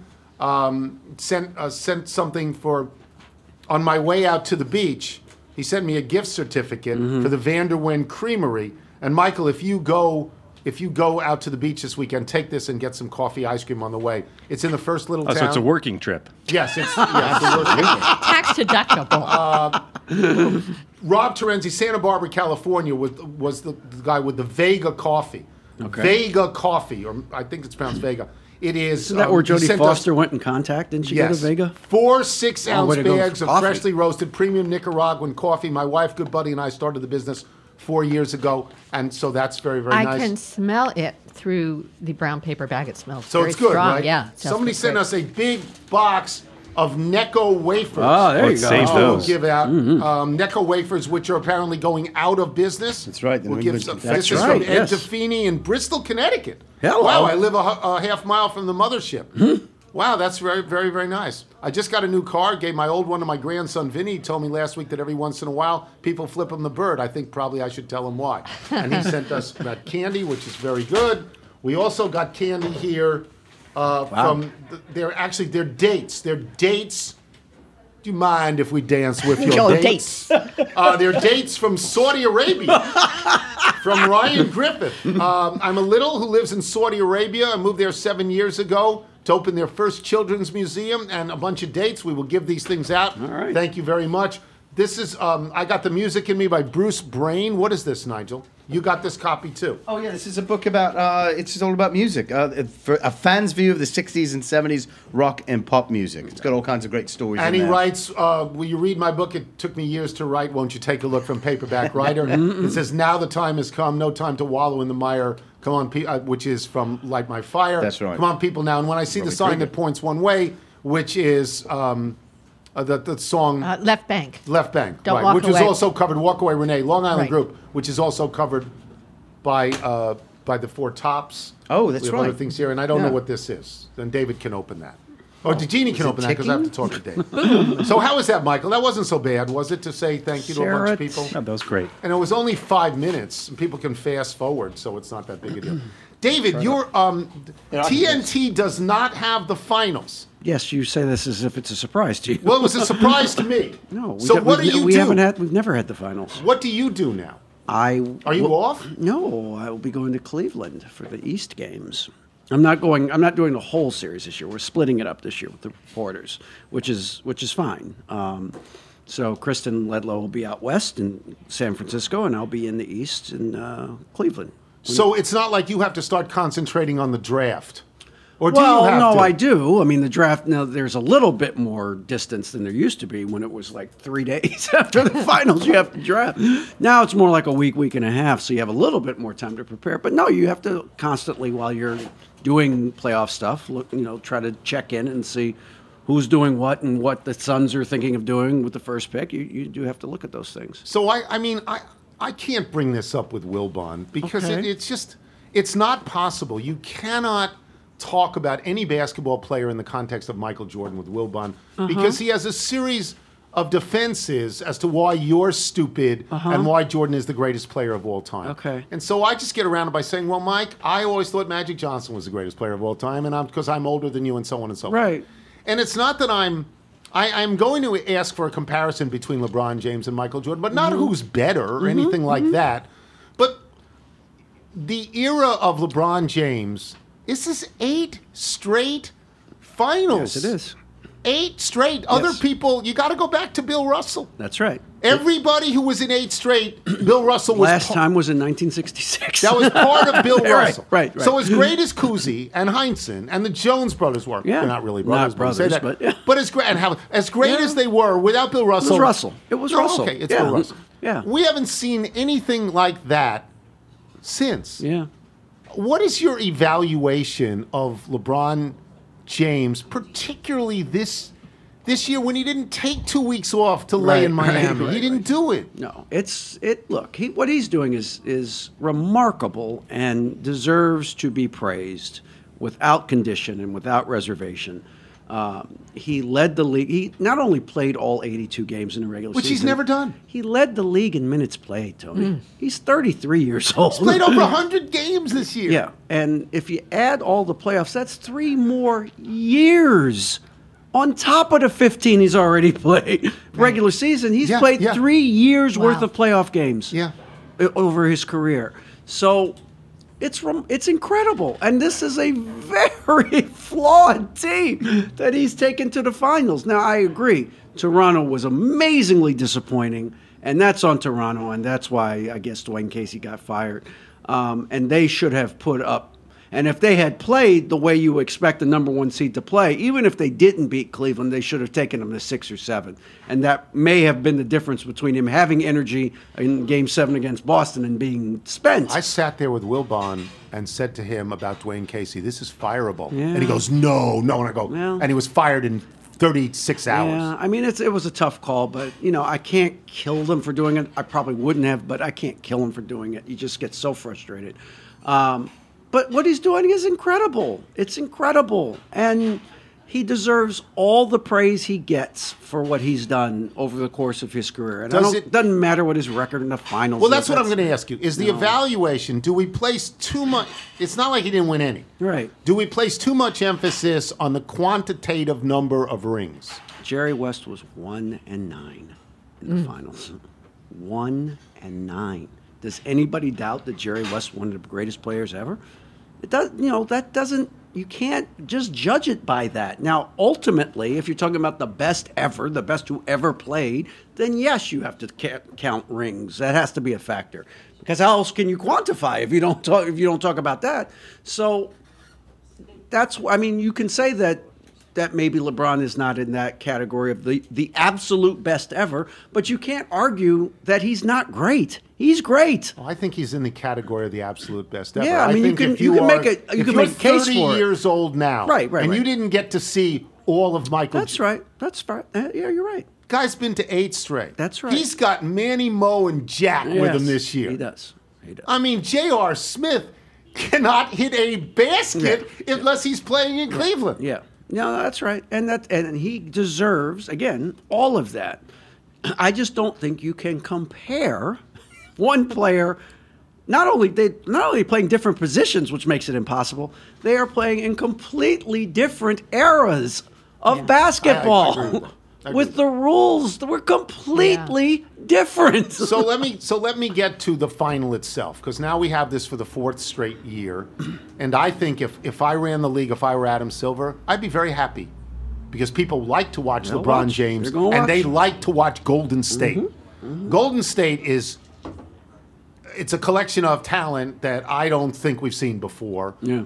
Speaker 3: sent something for on my way out to the beach. He sent me a gift certificate for the Vanderwen Creamery. And Michael, if you go out to the beach this weekend, take this and get some coffee ice cream on the way. It's in the first little
Speaker 6: Oh,
Speaker 3: town.
Speaker 6: so it's a working trip.
Speaker 3: Yes, it's yes.
Speaker 5: Tax deductible.
Speaker 3: Rob Terenzi, Santa Barbara, California, was the guy with the Vega coffee.
Speaker 4: Okay.
Speaker 3: Vega coffee, or I think it's pronounced Vega. It is.
Speaker 4: Isn't that where
Speaker 3: he
Speaker 4: Jodie
Speaker 3: sent
Speaker 4: Foster
Speaker 3: us-
Speaker 4: went in contact? Didn't she go to
Speaker 3: Yes.
Speaker 4: Vega?
Speaker 3: 4 6-ounce
Speaker 4: way to go
Speaker 3: bags
Speaker 4: for
Speaker 3: of
Speaker 4: coffee.
Speaker 3: freshly roasted premium Nicaraguan coffee. My wife, good buddy, and I started the business 4 years ago, and so that's very, very
Speaker 5: I
Speaker 3: nice.
Speaker 5: can smell it through the brown paper bag. It smells
Speaker 3: So
Speaker 5: very
Speaker 3: it's good,
Speaker 5: strong.
Speaker 3: right?
Speaker 5: Yeah. it smells
Speaker 3: Somebody sent
Speaker 5: great.
Speaker 3: us a big box of Necco wafers.
Speaker 4: Oh, there you
Speaker 6: let's
Speaker 4: go.
Speaker 6: save
Speaker 3: We'll
Speaker 6: those.
Speaker 3: give out Necco wafers, which are apparently going out of business.
Speaker 2: That's right, the
Speaker 3: We'll
Speaker 2: New
Speaker 3: give
Speaker 2: England-
Speaker 3: some.
Speaker 4: That's
Speaker 3: This is
Speaker 4: right,
Speaker 3: from Ed
Speaker 4: yes.
Speaker 3: Defini in Bristol, Connecticut.
Speaker 4: Hello.
Speaker 3: Wow, I live a half mile from the mothership. Wow, that's very, very, very nice. I just got a new car. Gave my old one to my grandson Vinny. He told me last week that every once in a while people flip him the bird. I think probably I should tell him why. And he sent us that candy, which is very good. We also got candy here from their dates. Their dates. Do you mind if we dance with your
Speaker 5: Your
Speaker 3: dates? They're dates from Saudi Arabia. From Ryan Griffith. I'm a little who lives in Saudi Arabia. I moved there 7 years ago to open their first children's museum and a bunch of dates. We will give these things out.
Speaker 4: All right.
Speaker 3: Thank you very much. This is I Got the Music in Me by Bruce Brain. What is this, Nigel? You got this copy too.
Speaker 2: Oh yeah, this is a book about. It's all about music. For a fan's view of the '60s and '70s rock and pop music. It's got all kinds of great stories.
Speaker 3: And
Speaker 2: in
Speaker 3: he
Speaker 2: there.
Speaker 3: writes, will you read my book? It took me years to write. Won't you take a look from Paperback Writer? It says, now the time has come. No time to wallow in the mire Come on, which is from Light My Fire.
Speaker 2: That's right.
Speaker 3: Come on, people now. And when I see the sign that points one way, which is the song
Speaker 5: Left Bank.
Speaker 3: Left Bank,
Speaker 5: Don't
Speaker 3: right,
Speaker 5: Walk
Speaker 3: which
Speaker 5: Away.
Speaker 3: was also covered. Walk Away, Renee, Long Island
Speaker 5: Right.
Speaker 3: Group, which is also covered by the Four Tops.
Speaker 2: Oh, that's
Speaker 3: we have
Speaker 2: right.
Speaker 3: other things here, and I don't know
Speaker 2: Yeah.
Speaker 3: what this is. Then David can open that. Or Jeannie can
Speaker 2: it
Speaker 3: open that because I have to
Speaker 2: ticking?
Speaker 3: talk to David. So how was that, Michael? That wasn't so bad, was it, to say thank you to a bunch of people?
Speaker 6: No, that was great.
Speaker 3: And it was only 5 minutes, and people can fast forward, so it's not that big a deal. David, your TNT does not have the finals.
Speaker 4: Yes, you say this as if it's a surprise to you.
Speaker 3: Well, it was a surprise to me.
Speaker 4: No,
Speaker 3: So what do you do?
Speaker 4: We've never had the finals.
Speaker 3: What do you do now?
Speaker 4: Are
Speaker 3: you off?
Speaker 4: No, I will be going to Cleveland for the East games. I'm not doing the whole series this year. We're splitting it up this year with the reporters, which is fine. So Kristen Ledlow will be out west in San Francisco, and I'll be in the east in Cleveland.
Speaker 3: So it's not like you have to start concentrating on the draft. Or do
Speaker 4: Well,
Speaker 3: you have
Speaker 4: no,
Speaker 3: to?
Speaker 4: I do. I mean, the draft, now there's a little bit more distance than there used to be when it was like 3 days after the finals you have to draft. Now it's more like a week and a half, so you have a little bit more time to prepare. But no, you have to constantly, while you're doing playoff stuff, try to check in and see who's doing what and what the Suns are thinking of doing with the first pick. You do have to look at those things.
Speaker 3: So I can't bring this up with Wilbon because
Speaker 4: Okay.
Speaker 3: it's not possible. You cannot talk about any basketball player in the context of Michael Jordan with Wilbon because he has a series of defenses as to why you're stupid and why Jordan is the greatest player of all time.
Speaker 4: Okay.
Speaker 3: And so I just get around it by saying, well, Mike, I always thought Magic Johnson was the greatest player of all time, and because I'm older than you and so on and so forth.
Speaker 4: Right.
Speaker 3: And it's not that I'm going to ask for a comparison between LeBron James and Michael Jordan, but not who's better or anything like that. But the era of LeBron James, this is 8 straight finals.
Speaker 4: Yes, it is.
Speaker 3: 8 straight. Other
Speaker 4: Yes.
Speaker 3: people, you got to go back to Bill Russell.
Speaker 4: That's right.
Speaker 3: Everybody who was in 8 straight, Bill Russell was
Speaker 4: Last time was in 1966.
Speaker 3: that was part of Bill
Speaker 4: Right,
Speaker 3: Russell.
Speaker 4: right.
Speaker 3: So as great as Cousy and Heinsohn and the Jones brothers were,
Speaker 4: Yeah.
Speaker 3: they're not really
Speaker 4: Not
Speaker 3: brothers, say
Speaker 4: brothers,
Speaker 3: that.
Speaker 4: but-
Speaker 3: as great as great
Speaker 4: Yeah.
Speaker 3: as they were without Bill Russell,
Speaker 4: Russell. It was
Speaker 3: No,
Speaker 4: Russell.
Speaker 3: Okay, it's
Speaker 4: Yeah.
Speaker 3: Bill Russell.
Speaker 4: Yeah.
Speaker 3: We haven't seen anything like that since.
Speaker 4: Yeah.
Speaker 3: What is your evaluation of LeBron James, particularly this year when he didn't take 2 weeks off to lay in Miami? He didn't do it.
Speaker 4: No, look, what he's doing is remarkable and deserves to be praised without condition and without reservation. He led the league. He not only played all 82 games in the regular
Speaker 3: Which
Speaker 4: season.
Speaker 3: he's never done.
Speaker 4: He led the league in minutes played, Tony. He's 33 years old.
Speaker 3: He's played over 100 games this year.
Speaker 4: Yeah, and if you add all the playoffs, that's 3 more years on top of the 15 he's already played. Regular season, he's
Speaker 3: Yeah,
Speaker 4: played
Speaker 3: yeah.
Speaker 4: 3 years worth
Speaker 5: Wow.
Speaker 4: of playoff games.
Speaker 3: Yeah.
Speaker 4: Over his career. So it's incredible. And this is a very flawed team that he's taken to the finals. Now, I agree. Toronto was amazingly disappointing, and that's on Toronto, and that's why I guess Dwayne Casey got fired. And they should have put up. And if they had played the way you expect the number 1 seed to play, even if they didn't beat Cleveland, they should have taken them to 6 or 7. And that may have been the difference between him having energy in Game 7 against Boston and being spent.
Speaker 3: I sat there with Wilbon and said to him about Dwayne Casey, this is fireable.
Speaker 4: Yeah.
Speaker 3: And he goes, no. And I go,
Speaker 4: Well.
Speaker 3: and he was fired in 36 hours.
Speaker 4: Yeah, I mean, it was a tough call, but, I can't kill them for doing it. I probably wouldn't have, but I can't kill him for doing it. You just get so frustrated. But what he's doing is incredible. It's incredible. And he deserves all the praise he gets for what he's done over the course of his career. And doesn't matter what his record in the finals
Speaker 3: Well,
Speaker 4: is.
Speaker 3: that's what I'm going to ask you. Is the evaluation, do we place too much? It's not like he didn't win any.
Speaker 4: Right.
Speaker 3: Do we place too much emphasis on the quantitative number of rings?
Speaker 4: Jerry West was 1-9 in the finals. 1-9. Does anybody doubt that Jerry West one of the greatest players ever? It does. That doesn't. You can't just judge it by that. Now, ultimately, if you're talking about the best ever, the best who ever played, then yes, you have to count rings. That has to be a factor. Because how else can you quantify if you don't talk about that? So that's. I mean, you can say that that maybe LeBron is not in that category of the absolute best ever, but you can't argue that he's not great. He's great.
Speaker 3: Well, I think he's in the category of the absolute best ever.
Speaker 4: Yeah, I mean,
Speaker 3: think
Speaker 4: you
Speaker 3: if
Speaker 4: can make a
Speaker 3: if
Speaker 4: case
Speaker 3: you're
Speaker 4: for
Speaker 3: 30
Speaker 4: it.
Speaker 3: years old now,
Speaker 4: Right,
Speaker 3: and you
Speaker 4: right.
Speaker 3: didn't get to see all of Michael.
Speaker 4: That's right. That's fine. Yeah, you're right.
Speaker 3: Guy's been to 8 straight.
Speaker 4: That's right.
Speaker 3: He's got Manny, Mo, and Jack with him
Speaker 4: Yes,
Speaker 3: this year.
Speaker 4: He does.
Speaker 3: I mean, J.R. Smith cannot hit a basket unless he's playing in Cleveland.
Speaker 4: Yeah. No, that's right. And he deserves, again, all of that. I just don't think you can compare one player. Not only playing different positions, which makes it impossible, they are playing in completely different eras of basketball.
Speaker 3: I agree with that. I agree
Speaker 4: with the rules that were completely different.
Speaker 3: So let me get to the final itself, because now we have this for the 4th straight year, and I think if I ran the league, if I were Adam Silver, I'd be very happy, because people like to watch
Speaker 4: They'll
Speaker 3: LeBron
Speaker 4: watch.
Speaker 3: James,
Speaker 4: They're gonna
Speaker 3: and they
Speaker 4: watch.
Speaker 3: like to watch Golden State. Golden State it's a collection of talent that I don't think we've seen before.
Speaker 4: Yeah.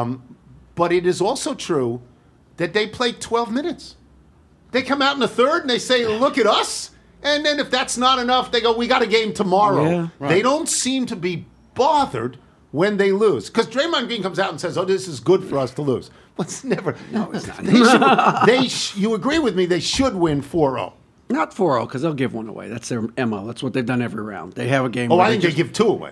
Speaker 3: But it is also true that they play 12 minutes. They come out in the third and they say, look at us. And then if that's not enough, they go, we got a game tomorrow.
Speaker 4: Yeah, right.
Speaker 3: They don't seem to be bothered when they lose. Because Draymond Green comes out and says, oh, this is good for us to lose. But it's never. No, it's not. You agree with me, they should win 4-0.
Speaker 4: Not 4-0, because they'll give one away. That's their MO. That's what they've done every round. They have a game.
Speaker 3: Oh,
Speaker 4: where
Speaker 3: I think they give 2 away.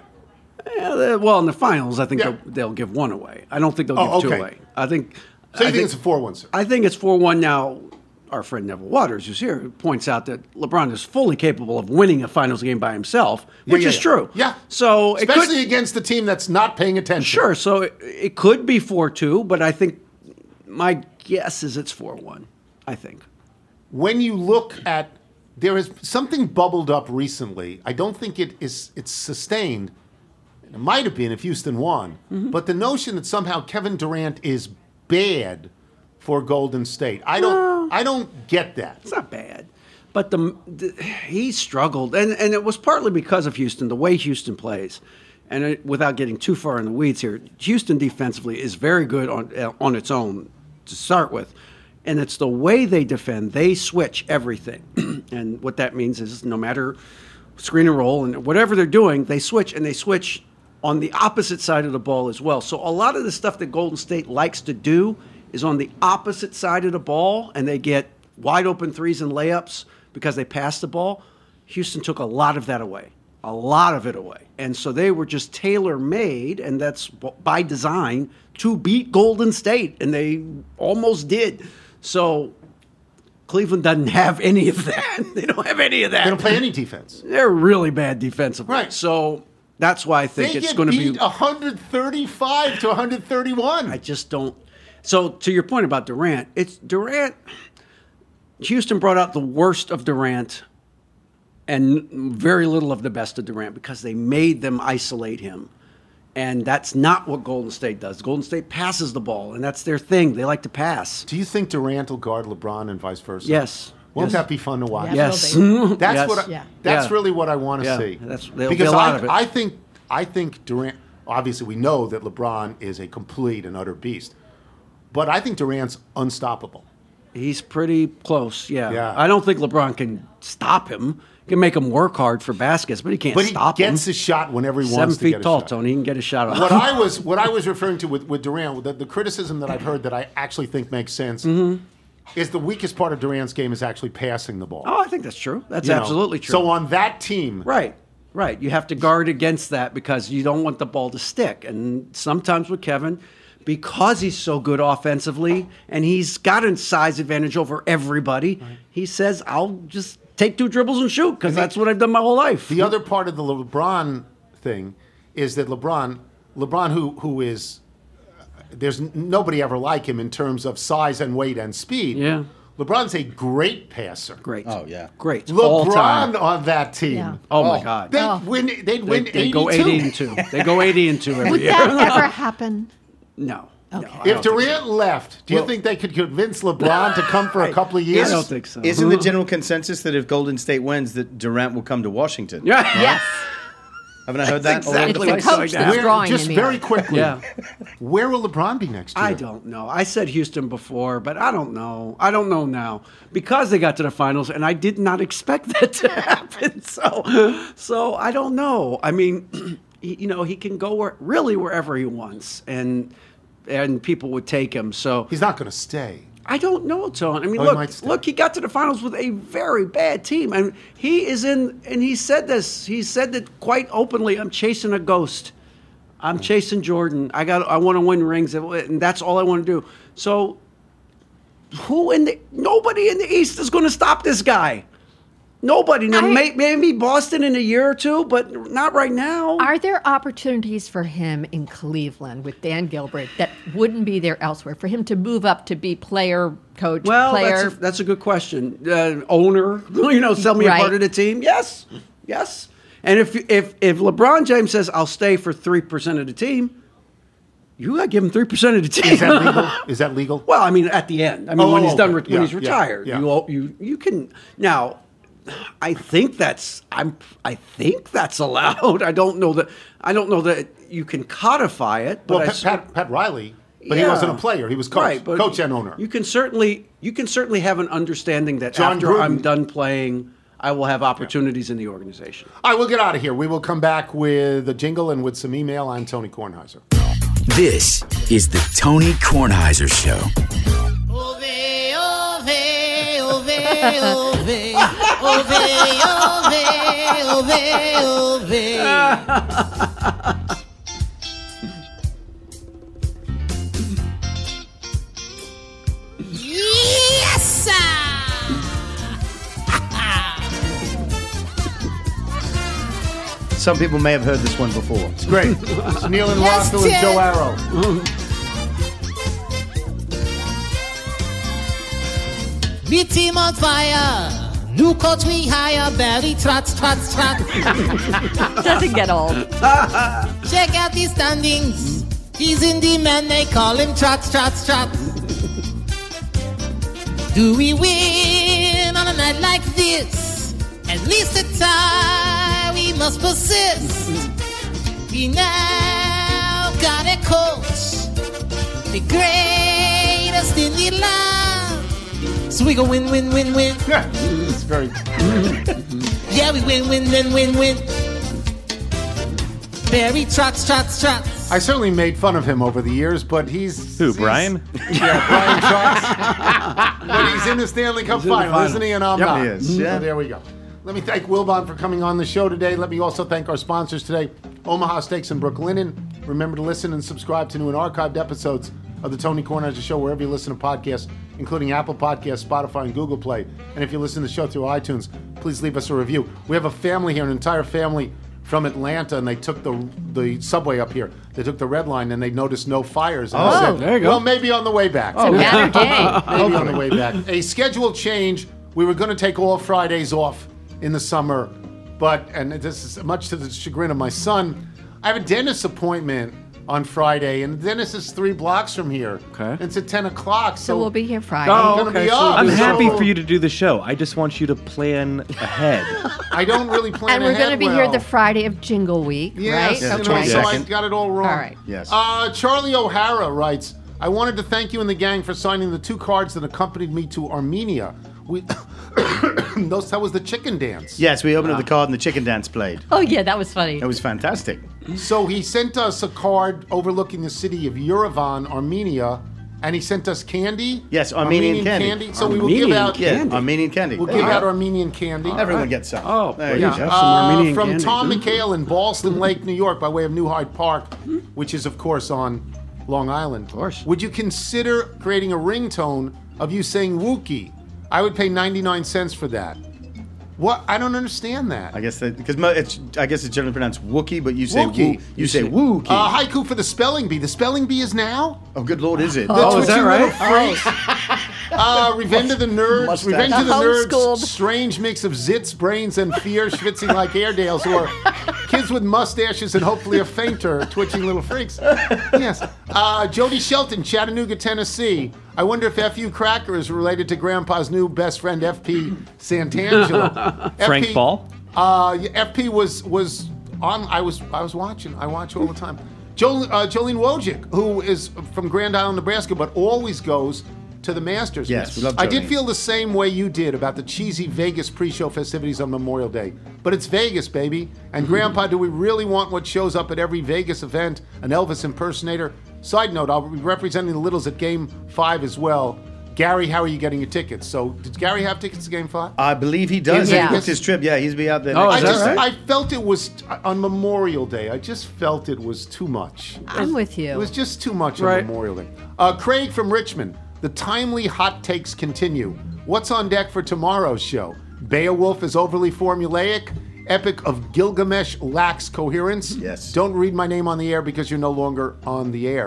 Speaker 4: Well, in the finals, I think
Speaker 3: Yeah.
Speaker 4: they'll give one away. I don't think they'll
Speaker 3: Oh,
Speaker 4: give 2
Speaker 3: okay.
Speaker 4: away. I think.
Speaker 3: So you
Speaker 4: I
Speaker 3: think it's a 4-1, sir?
Speaker 4: I think it's 4-1 now. Our friend Neville Waters, who's here, points out that LeBron is fully capable of winning a finals game by himself, which is true.
Speaker 3: Yeah.
Speaker 4: So it
Speaker 3: especially
Speaker 4: could,
Speaker 3: against the team that's not paying attention.
Speaker 4: sure. So it could be 4-2, but I think my guess is it's 4-1. I think.
Speaker 3: When you look at, there is something bubbled up recently. I don't think it's sustained. It might have been if Houston won, but the notion that somehow Kevin Durant is bad for Golden State, I don't get that.
Speaker 4: It's not bad, but he struggled, and it was partly because of Houston, the way Houston plays. And without getting too far in the weeds here, Houston defensively is very good on its own to start with. And it's the way they defend. They switch everything. And what that means is no matter screen and roll and whatever they're doing, they switch, and they switch on the opposite side of the ball as well. So a lot of the stuff that Golden State likes to do is on the opposite side of the ball, and they get wide open threes and layups because they pass the ball. Houston took a lot of that away. A lot of it away. And so they were just tailor-made, and that's by design, to beat Golden State, and they almost did. So Cleveland doesn't have any of that. They don't have any of that.
Speaker 3: They don't play any defense.
Speaker 4: They're really bad defensively.
Speaker 3: Right.
Speaker 4: So that's why I think
Speaker 3: They
Speaker 4: it's
Speaker 3: get
Speaker 4: going to
Speaker 3: beat
Speaker 4: be
Speaker 3: 135 to 131.
Speaker 4: I just don't. So to your point about Durant, it's Durant. Houston brought out the worst of Durant and very little of the best of Durant because they made them isolate him. And that's not what Golden State does. Golden State passes the ball, and that's their thing. They like to pass.
Speaker 3: Do you think Durant will guard LeBron and vice versa?
Speaker 4: Yes.
Speaker 3: Won't
Speaker 4: Yes.
Speaker 3: that be fun to watch?
Speaker 5: Yes.
Speaker 4: Yes.
Speaker 3: That's
Speaker 4: Yes.
Speaker 3: what.
Speaker 5: Yeah.
Speaker 3: That's
Speaker 4: Yeah.
Speaker 3: really what I want to
Speaker 4: Yeah.
Speaker 3: see.
Speaker 4: There'll
Speaker 3: because
Speaker 4: be a lot of it.
Speaker 3: I think Durant. Obviously, we know that LeBron is a complete and utter beast, but I think Durant's unstoppable.
Speaker 4: He's pretty close, yeah.
Speaker 3: Yeah.
Speaker 4: I don't think LeBron can stop him. He can make him work hard for baskets, but he can't
Speaker 3: But he
Speaker 4: stop him.
Speaker 3: gets his shot whenever he
Speaker 4: 7
Speaker 3: wants to
Speaker 4: feet
Speaker 3: get
Speaker 4: tall,
Speaker 3: a shot.
Speaker 4: Tony. He can get a shot off.
Speaker 3: What I was referring to with Durant, the criticism that I've heard that I actually think makes sense, is the weakest part of Durant's game is actually passing the ball.
Speaker 4: Oh, I think that's true. That's
Speaker 3: You know?
Speaker 4: absolutely true.
Speaker 3: So on that team,
Speaker 4: Right. You have to guard against that because you don't want the ball to stick. And sometimes with Kevin, because he's so good offensively and he's got a size advantage over everybody, he says, I'll just take 2 dribbles and shoot because that's what I've done my whole life.
Speaker 3: the other part of the LeBron thing is that LeBron who is, there's nobody ever like him in terms of size and weight and speed.
Speaker 4: Yeah.
Speaker 3: LeBron's a great passer.
Speaker 4: Great.
Speaker 2: Oh, yeah.
Speaker 4: Great. All time.
Speaker 3: LeBron on that team.
Speaker 5: Yeah.
Speaker 4: Oh, my God.
Speaker 3: They'd win 82.
Speaker 4: They go 80-2. They go 80-2 every
Speaker 5: Would
Speaker 4: year.
Speaker 5: that ever happen?
Speaker 4: No.
Speaker 5: Okay.
Speaker 4: No, I
Speaker 3: If
Speaker 4: don't think
Speaker 3: Durant left, do you think they could convince LeBron to come for a couple of years?
Speaker 4: I don't think so.
Speaker 2: Isn't the general consensus that if Golden State wins, that Durant will come to Washington?
Speaker 4: Yeah.
Speaker 5: Yes.
Speaker 2: Haven't I heard that?
Speaker 4: exactly
Speaker 5: It's the coach that's drawing
Speaker 3: Just
Speaker 5: him
Speaker 3: very
Speaker 5: here.
Speaker 3: quickly,
Speaker 4: Yeah.
Speaker 3: where will LeBron be next year?
Speaker 4: I don't know. I said Houston before, but I don't know. I don't know now because they got to the finals, and I did not expect that to happen. So I don't know. I mean, he can go wherever he wants, and people would take him. So
Speaker 3: He's not going to stay.
Speaker 4: I don't know, Tone. I mean,
Speaker 3: Oh, he might stay.
Speaker 4: look, he got to the finals with a very bad team. And he is in, and he said this, he said it quite openly, I'm chasing a ghost. I'm chasing Jordan. I want to win rings, and that's all I want to do. So nobody in the East is going to stop this guy. Nobody. Now, maybe Boston in a year or two, but not right now.
Speaker 5: Are there opportunities for him in Cleveland with Dan Gilbert that wouldn't be there elsewhere? For him to move up to be player, coach,
Speaker 4: Well,
Speaker 5: player?
Speaker 4: that's a good question. Owner, sell me a
Speaker 5: Right.
Speaker 4: part of the team. Yes. And if LeBron James says I'll stay for 3% of the team, you got to give him 3% of the team.
Speaker 3: Is that legal? Is that legal?
Speaker 4: Well, I mean, at the end. I mean, when he's done,
Speaker 3: okay.
Speaker 4: when he's
Speaker 3: Yeah,
Speaker 4: retired,
Speaker 3: yeah.
Speaker 4: you can now. I think that's allowed. I don't know that you can codify it. But
Speaker 3: Well, Pat Riley, but he
Speaker 4: Yeah.
Speaker 3: wasn't a player. He was coach,
Speaker 4: Right, but
Speaker 3: coach and owner.
Speaker 4: You can certainly have an understanding that
Speaker 3: John
Speaker 4: after
Speaker 3: Gruden.
Speaker 4: I'm done playing, I will have opportunities in the organization.
Speaker 3: All right, we'll get out of here. We will come back with a jingle and with some email. I'm Tony Kornheiser.
Speaker 7: This is the Tony Kornheiser Show.
Speaker 9: Yes, sir.
Speaker 2: Some people may have heard this one before.
Speaker 3: It's great. It's Neil and
Speaker 9: Yes,
Speaker 3: Roscoe and
Speaker 9: Tim.
Speaker 3: Joe Arrow.
Speaker 9: We team on fire. New coach we hire. Barry trots.
Speaker 5: Doesn't get old.
Speaker 9: Check out the standings. He's in demand. They call him trots. Do we win on a night like this? At least a tie. We must persist. We now got a coach, the greatest in the land. So we go win.
Speaker 3: Yeah, it's very.
Speaker 9: Yeah, we win. Barry trots.
Speaker 3: I certainly made fun of him over the years, but he's
Speaker 6: Brian?
Speaker 3: Yeah, Brian Trots. But he's in the Stanley Cup
Speaker 4: in the
Speaker 3: final,
Speaker 4: final.
Speaker 3: isn't he? And I'm
Speaker 2: Yep,
Speaker 3: not.
Speaker 2: he is, yeah.
Speaker 3: So there we go. Let me thank Wilbon for coming on the show today. Let me also thank our sponsors today, Omaha Steaks and Brooklinen. Remember to listen and subscribe to new and archived episodes of the Tony Kornheiser Show wherever you listen to podcasts, including Apple Podcasts, Spotify, and Google Play. And if you listen to the show through iTunes, please leave us a review. We have a family here, an entire family from Atlanta, and they took the subway up here. They took the red line, and they noticed no fires. And they said,
Speaker 4: there you go.
Speaker 3: well, maybe on the way back.
Speaker 5: It's a matter day.
Speaker 3: Maybe on the way back. A schedule change. We were going to take all Fridays off in the summer, and this is much to the chagrin of my son. I have a dentist appointment on Friday, and the dentist is 3 blocks from here.
Speaker 4: Okay.
Speaker 3: It's at 10 o'clock.
Speaker 5: So we'll be here Friday.
Speaker 3: I'm going to
Speaker 4: okay,
Speaker 3: be
Speaker 4: so
Speaker 3: up.
Speaker 6: I'm
Speaker 4: So-
Speaker 6: happy for you to do the show. I just want you to plan ahead.
Speaker 3: I don't really plan
Speaker 5: And we're
Speaker 3: ahead
Speaker 5: going to be
Speaker 3: well.
Speaker 5: here the Friday of Jingle Week,
Speaker 3: Yes,
Speaker 5: right?
Speaker 2: Yeah,
Speaker 3: you
Speaker 2: the
Speaker 3: know, so I
Speaker 2: 22nd.
Speaker 3: got it all wrong.
Speaker 5: All right.
Speaker 2: Yes.
Speaker 3: Charlie O'Hara writes, I wanted to thank you and the gang for signing the 2 cards that accompanied me to Armenia. That was the chicken dance.
Speaker 2: Yes, we opened up the card and the chicken dance played.
Speaker 5: Oh, yeah, that was funny.
Speaker 2: It was fantastic.
Speaker 3: So he sent us a card overlooking the city of Yerevan, Armenia, and he sent us candy.
Speaker 2: Yes, Armenian candy.
Speaker 3: So we will give
Speaker 4: Armenian
Speaker 3: out.
Speaker 4: candy.
Speaker 2: Yeah, Armenian candy.
Speaker 3: We'll
Speaker 2: There
Speaker 3: give
Speaker 2: you
Speaker 3: out
Speaker 2: go.
Speaker 3: Armenian candy.
Speaker 2: Everyone gets some.
Speaker 4: Oh,
Speaker 2: There you
Speaker 4: yeah.
Speaker 2: go.
Speaker 4: Have some Armenian
Speaker 3: From
Speaker 4: candy.
Speaker 3: Tom McHale in Ballston Lake, New York, by way of New Hyde Park, which is, of course, on Long Island. Of
Speaker 4: course.
Speaker 3: Would you consider creating a ringtone of you saying Wookie? I would pay 99 cents for that. What? I don't understand that.
Speaker 2: I guess because it's generally pronounced Wookie, but you say
Speaker 3: Wookie.
Speaker 2: Woo, you say Wookie.
Speaker 3: Haiku for the spelling bee. The spelling bee is now?
Speaker 2: Oh, good Lord, is it?
Speaker 4: Oh, is that
Speaker 3: Twitchy
Speaker 4: right?
Speaker 3: little freak. Revenge of the Nerds.
Speaker 2: Mustache.
Speaker 3: Revenge of the Nerds.
Speaker 5: Homeschooled.
Speaker 3: Strange mix of zits, brains, and fear, schwitzing like Airedales, or kids with mustaches and hopefully a fainter, twitching little freaks. Yes. Jody Shelton, Chattanooga, Tennessee. I wonder if F.U. Cracker is related to Grandpa's new best friend, F.P. Santangelo.
Speaker 6: Frank Ball?
Speaker 3: FP was I was watching. I watch all the time. Jolene Wojcik, who is from Grand Island, Nebraska, but always goes to the Masters.
Speaker 2: Yes, we love
Speaker 3: I did
Speaker 2: Jolene.
Speaker 3: feel the same way you did about the cheesy Vegas pre-show festivities on Memorial Day. But it's Vegas, baby. And Grandpa, do we really want what shows up at every Vegas event, an Elvis impersonator? Side note, I'll be representing the Littles at Game 5 as well. Gary, how are you getting your tickets? So, did Gary have tickets to Game 5?
Speaker 2: I believe he does.
Speaker 5: Yeah.
Speaker 2: He booked his trip. Yeah, he's be out there.
Speaker 4: Oh,
Speaker 2: next
Speaker 4: is that
Speaker 2: Tuesday.
Speaker 4: right?
Speaker 3: I felt it was on Memorial Day. I just felt it was too much.
Speaker 5: I'm with you.
Speaker 3: It was just too much on
Speaker 4: Right.
Speaker 3: Memorial Day. Craig from Richmond. The timely hot takes continue. What's on deck for tomorrow's show? Beowulf is overly formulaic. Epic of Gilgamesh lacks coherence.
Speaker 2: Yes.
Speaker 3: Don't read my name on the air because you're no longer on the air.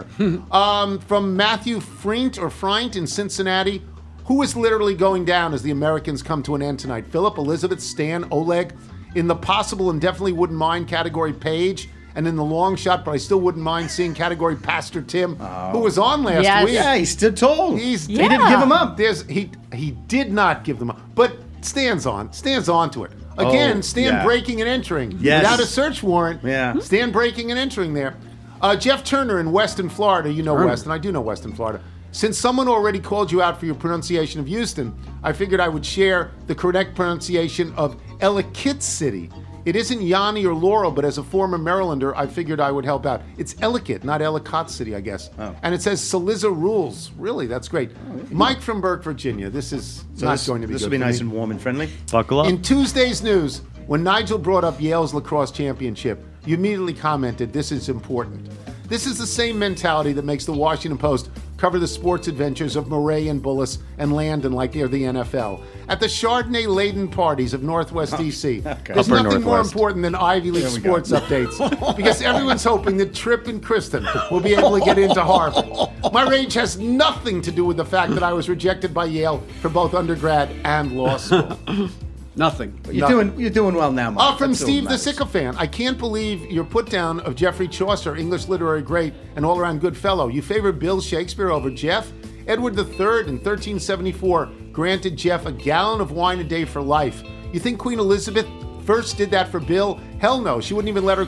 Speaker 3: From Matthew Freint in Cincinnati. Who is literally going down as the Americans come to an end tonight? Philip, Elizabeth, Stan, Oleg. In the possible and definitely wouldn't mind category Paige. And in the long shot, but I still wouldn't mind seeing category Pastor Tim, who was on last
Speaker 5: Yes.
Speaker 3: week.
Speaker 2: Yeah, he stood tall.
Speaker 3: He
Speaker 2: He didn't give him up.
Speaker 3: He did not give them up, but stands on to it. Again,
Speaker 2: Oh,
Speaker 3: Stan
Speaker 2: yeah.
Speaker 3: breaking and entering
Speaker 2: Yes.
Speaker 3: without a search warrant.
Speaker 2: Yeah.
Speaker 3: Stan breaking and entering there. Jeff Turner in Weston, Florida. You know Weston. I do know Weston, Florida. Since someone already called you out for your pronunciation of Houston, I figured I would share the correct pronunciation of Ellicott City. It isn't Yanni or Laurel, but as a former Marylander, I figured I would help out. It's Ellicott, not Ellicott City, I guess.
Speaker 2: Oh.
Speaker 3: And it says Saliza rules. Really, that's great. Mike from Burke, Virginia. This is not going to be
Speaker 2: This
Speaker 3: good
Speaker 2: will be
Speaker 3: for
Speaker 2: nice
Speaker 3: me.
Speaker 2: and warm and friendly.
Speaker 6: Buckle up.
Speaker 3: In Tuesday's news, when Nigel brought up Yale's lacrosse championship, you immediately commented, "This is important." This is the same mentality that makes the Washington Post cover the sports adventures of Murray and Bullis and Landon like they're the NFL. At the Chardonnay-laden parties of Northwest D.C., there's
Speaker 6: Upper
Speaker 3: nothing more
Speaker 6: Northwest.
Speaker 3: important than Ivy League sports updates because everyone's hoping that Tripp and Kristen will be able to get into Harvard. My rage has nothing to do with the fact that I was rejected by Yale for both undergrad and law school.
Speaker 4: Nothing.
Speaker 2: You're doing well now, Mark.
Speaker 3: From
Speaker 2: That's all
Speaker 3: Steve
Speaker 2: that
Speaker 3: the
Speaker 2: matters.
Speaker 3: Sycophant. I can't believe your put down of Geoffrey Chaucer, English literary great and all around good fellow. You favor Bill Shakespeare over Jeff? Edward III in 1374 granted Jeff a gallon of wine a day for life. You think Queen Elizabeth first did that for Bill? Hell no. She wouldn't even let her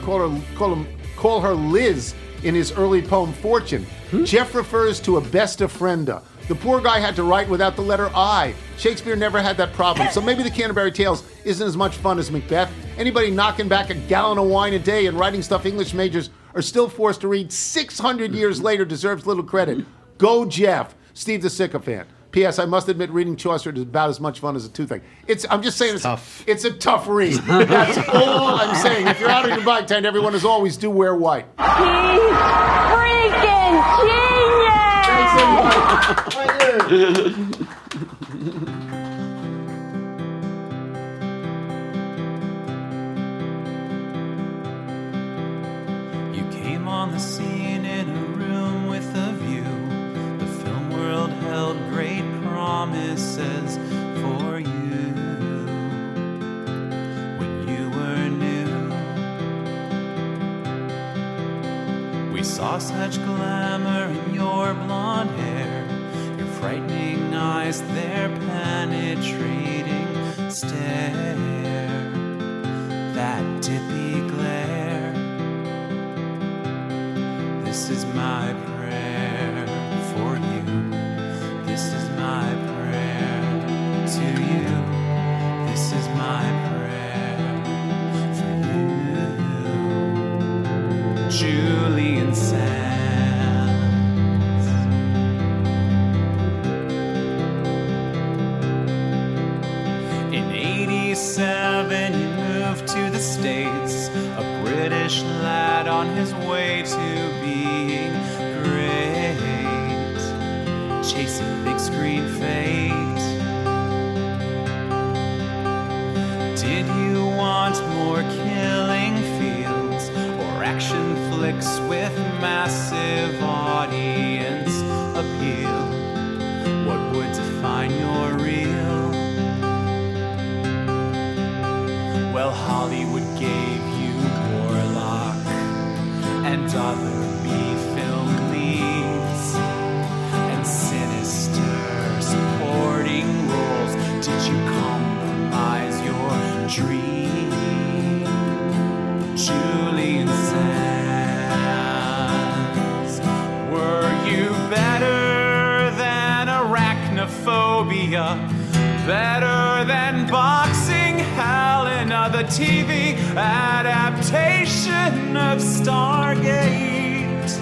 Speaker 3: call her Liz in his early poem Fortune. Jeff refers to a besta frienda. The poor guy had to write without the letter I. Shakespeare never had that problem, so maybe the Canterbury Tales isn't as much fun as Macbeth. Anybody knocking back a gallon of wine a day and writing stuff English majors are still forced to read 600 years later deserves little credit. Go Jeff, Steve the Sycophant. P.S. I must admit, reading Chaucer is about as much fun as a toothache. I'm just saying,
Speaker 2: Tough.
Speaker 3: It's a tough read. That's all I'm saying. If you're out on your bike tent, everyone, as always, do wear white.
Speaker 10: Freaking
Speaker 11: You came on the scene in a room with a view. The film world held great promises for you. When you were new, we saw such glamour in your blonde hair, your frightening eyes, their penetrating stare, that dippy glare. This is my prayer for you. This is my prayer to you. This is my prayer for you. Julian Sands. In 87 you moved to the States, a British lad on his way to being great, chasing big screen fate. Did you want more killing fields or action flicks with massive audience appeal? What would define your real? Well, Hollywood gave you Warlock and other B-film leads and sinister supporting roles. Did you compromise your Julian Sands. Were you better than arachnophobia? Better than boxing Helena, the TV adaptation of Stargate?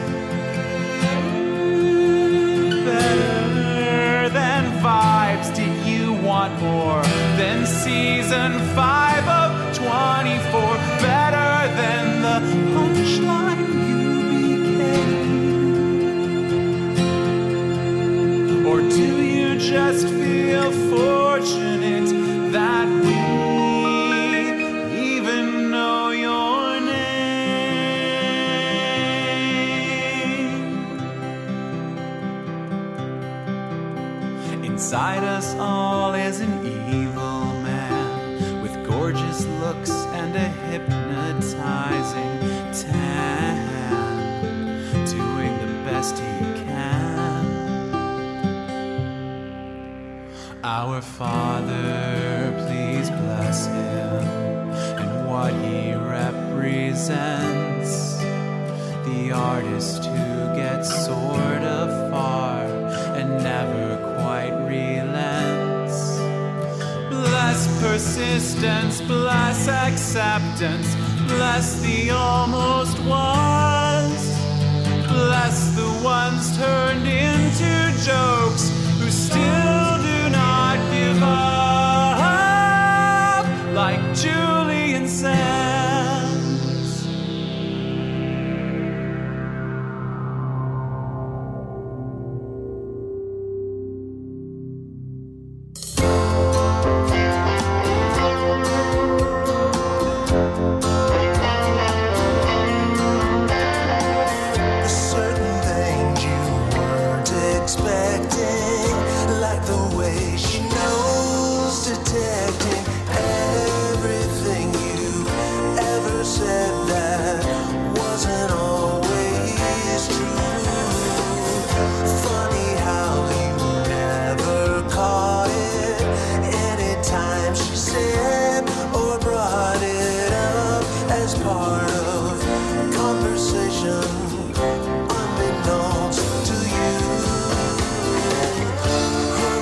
Speaker 11: Better than Vibes? Do you want more than season 5 of 24? Better than the punchline you became? Or do you just feel fortunate that we even know your name? Inside us all is an evil man with gorgeous looks and a hypnotizing tan, doing the best he can. Our Father, please bless him and what he represents. The artist who gets sort of far and never quite relents. Bless persistence, bless acceptance, bless the almost was. Bless the ones turned into jokes who still do not give up, like Julian Sands.
Speaker 10: Certain things you weren't expecting, like the way she knows detecting everything you ever said that wasn't always true. Funny how you never caught it anytime she said or brought it up as part of conversation unbeknownst to you. Her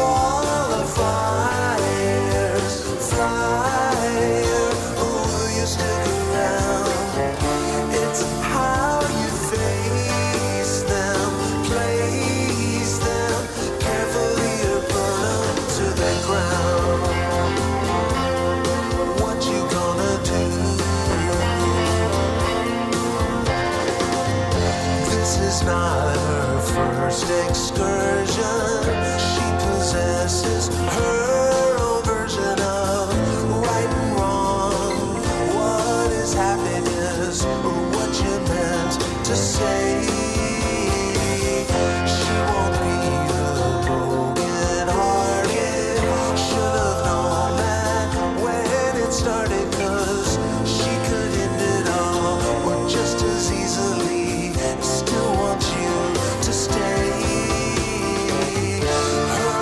Speaker 10: qualifiers, fire, will you stick around? It's how you face them, place them, carefully or burn them to the ground. What you gonna do? This is not her first excursion. She possesses her own version of right and wrong. What is happiness, or what you meant to say? She won't be the broken-hearted. Should have known that when it started, 'cause she could end it all, or just as easily still want you to stay. Her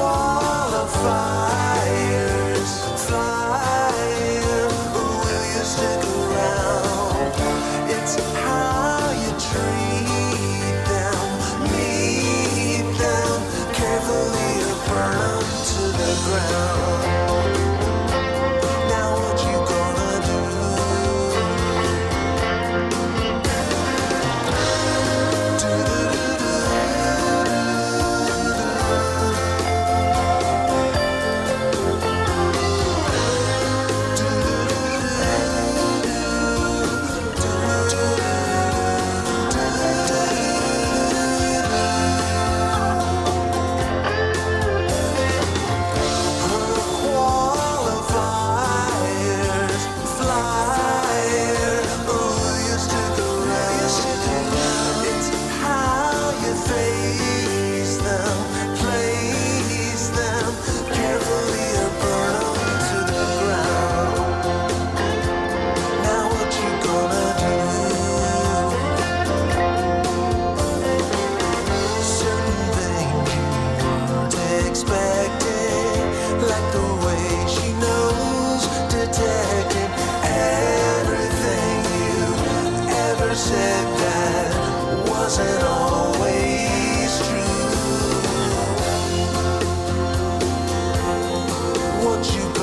Speaker 10: qualifiers, fire, will you stick around? It's how you treat them, meet them, carefully or burn them to the ground. Now what you gonna do? Her you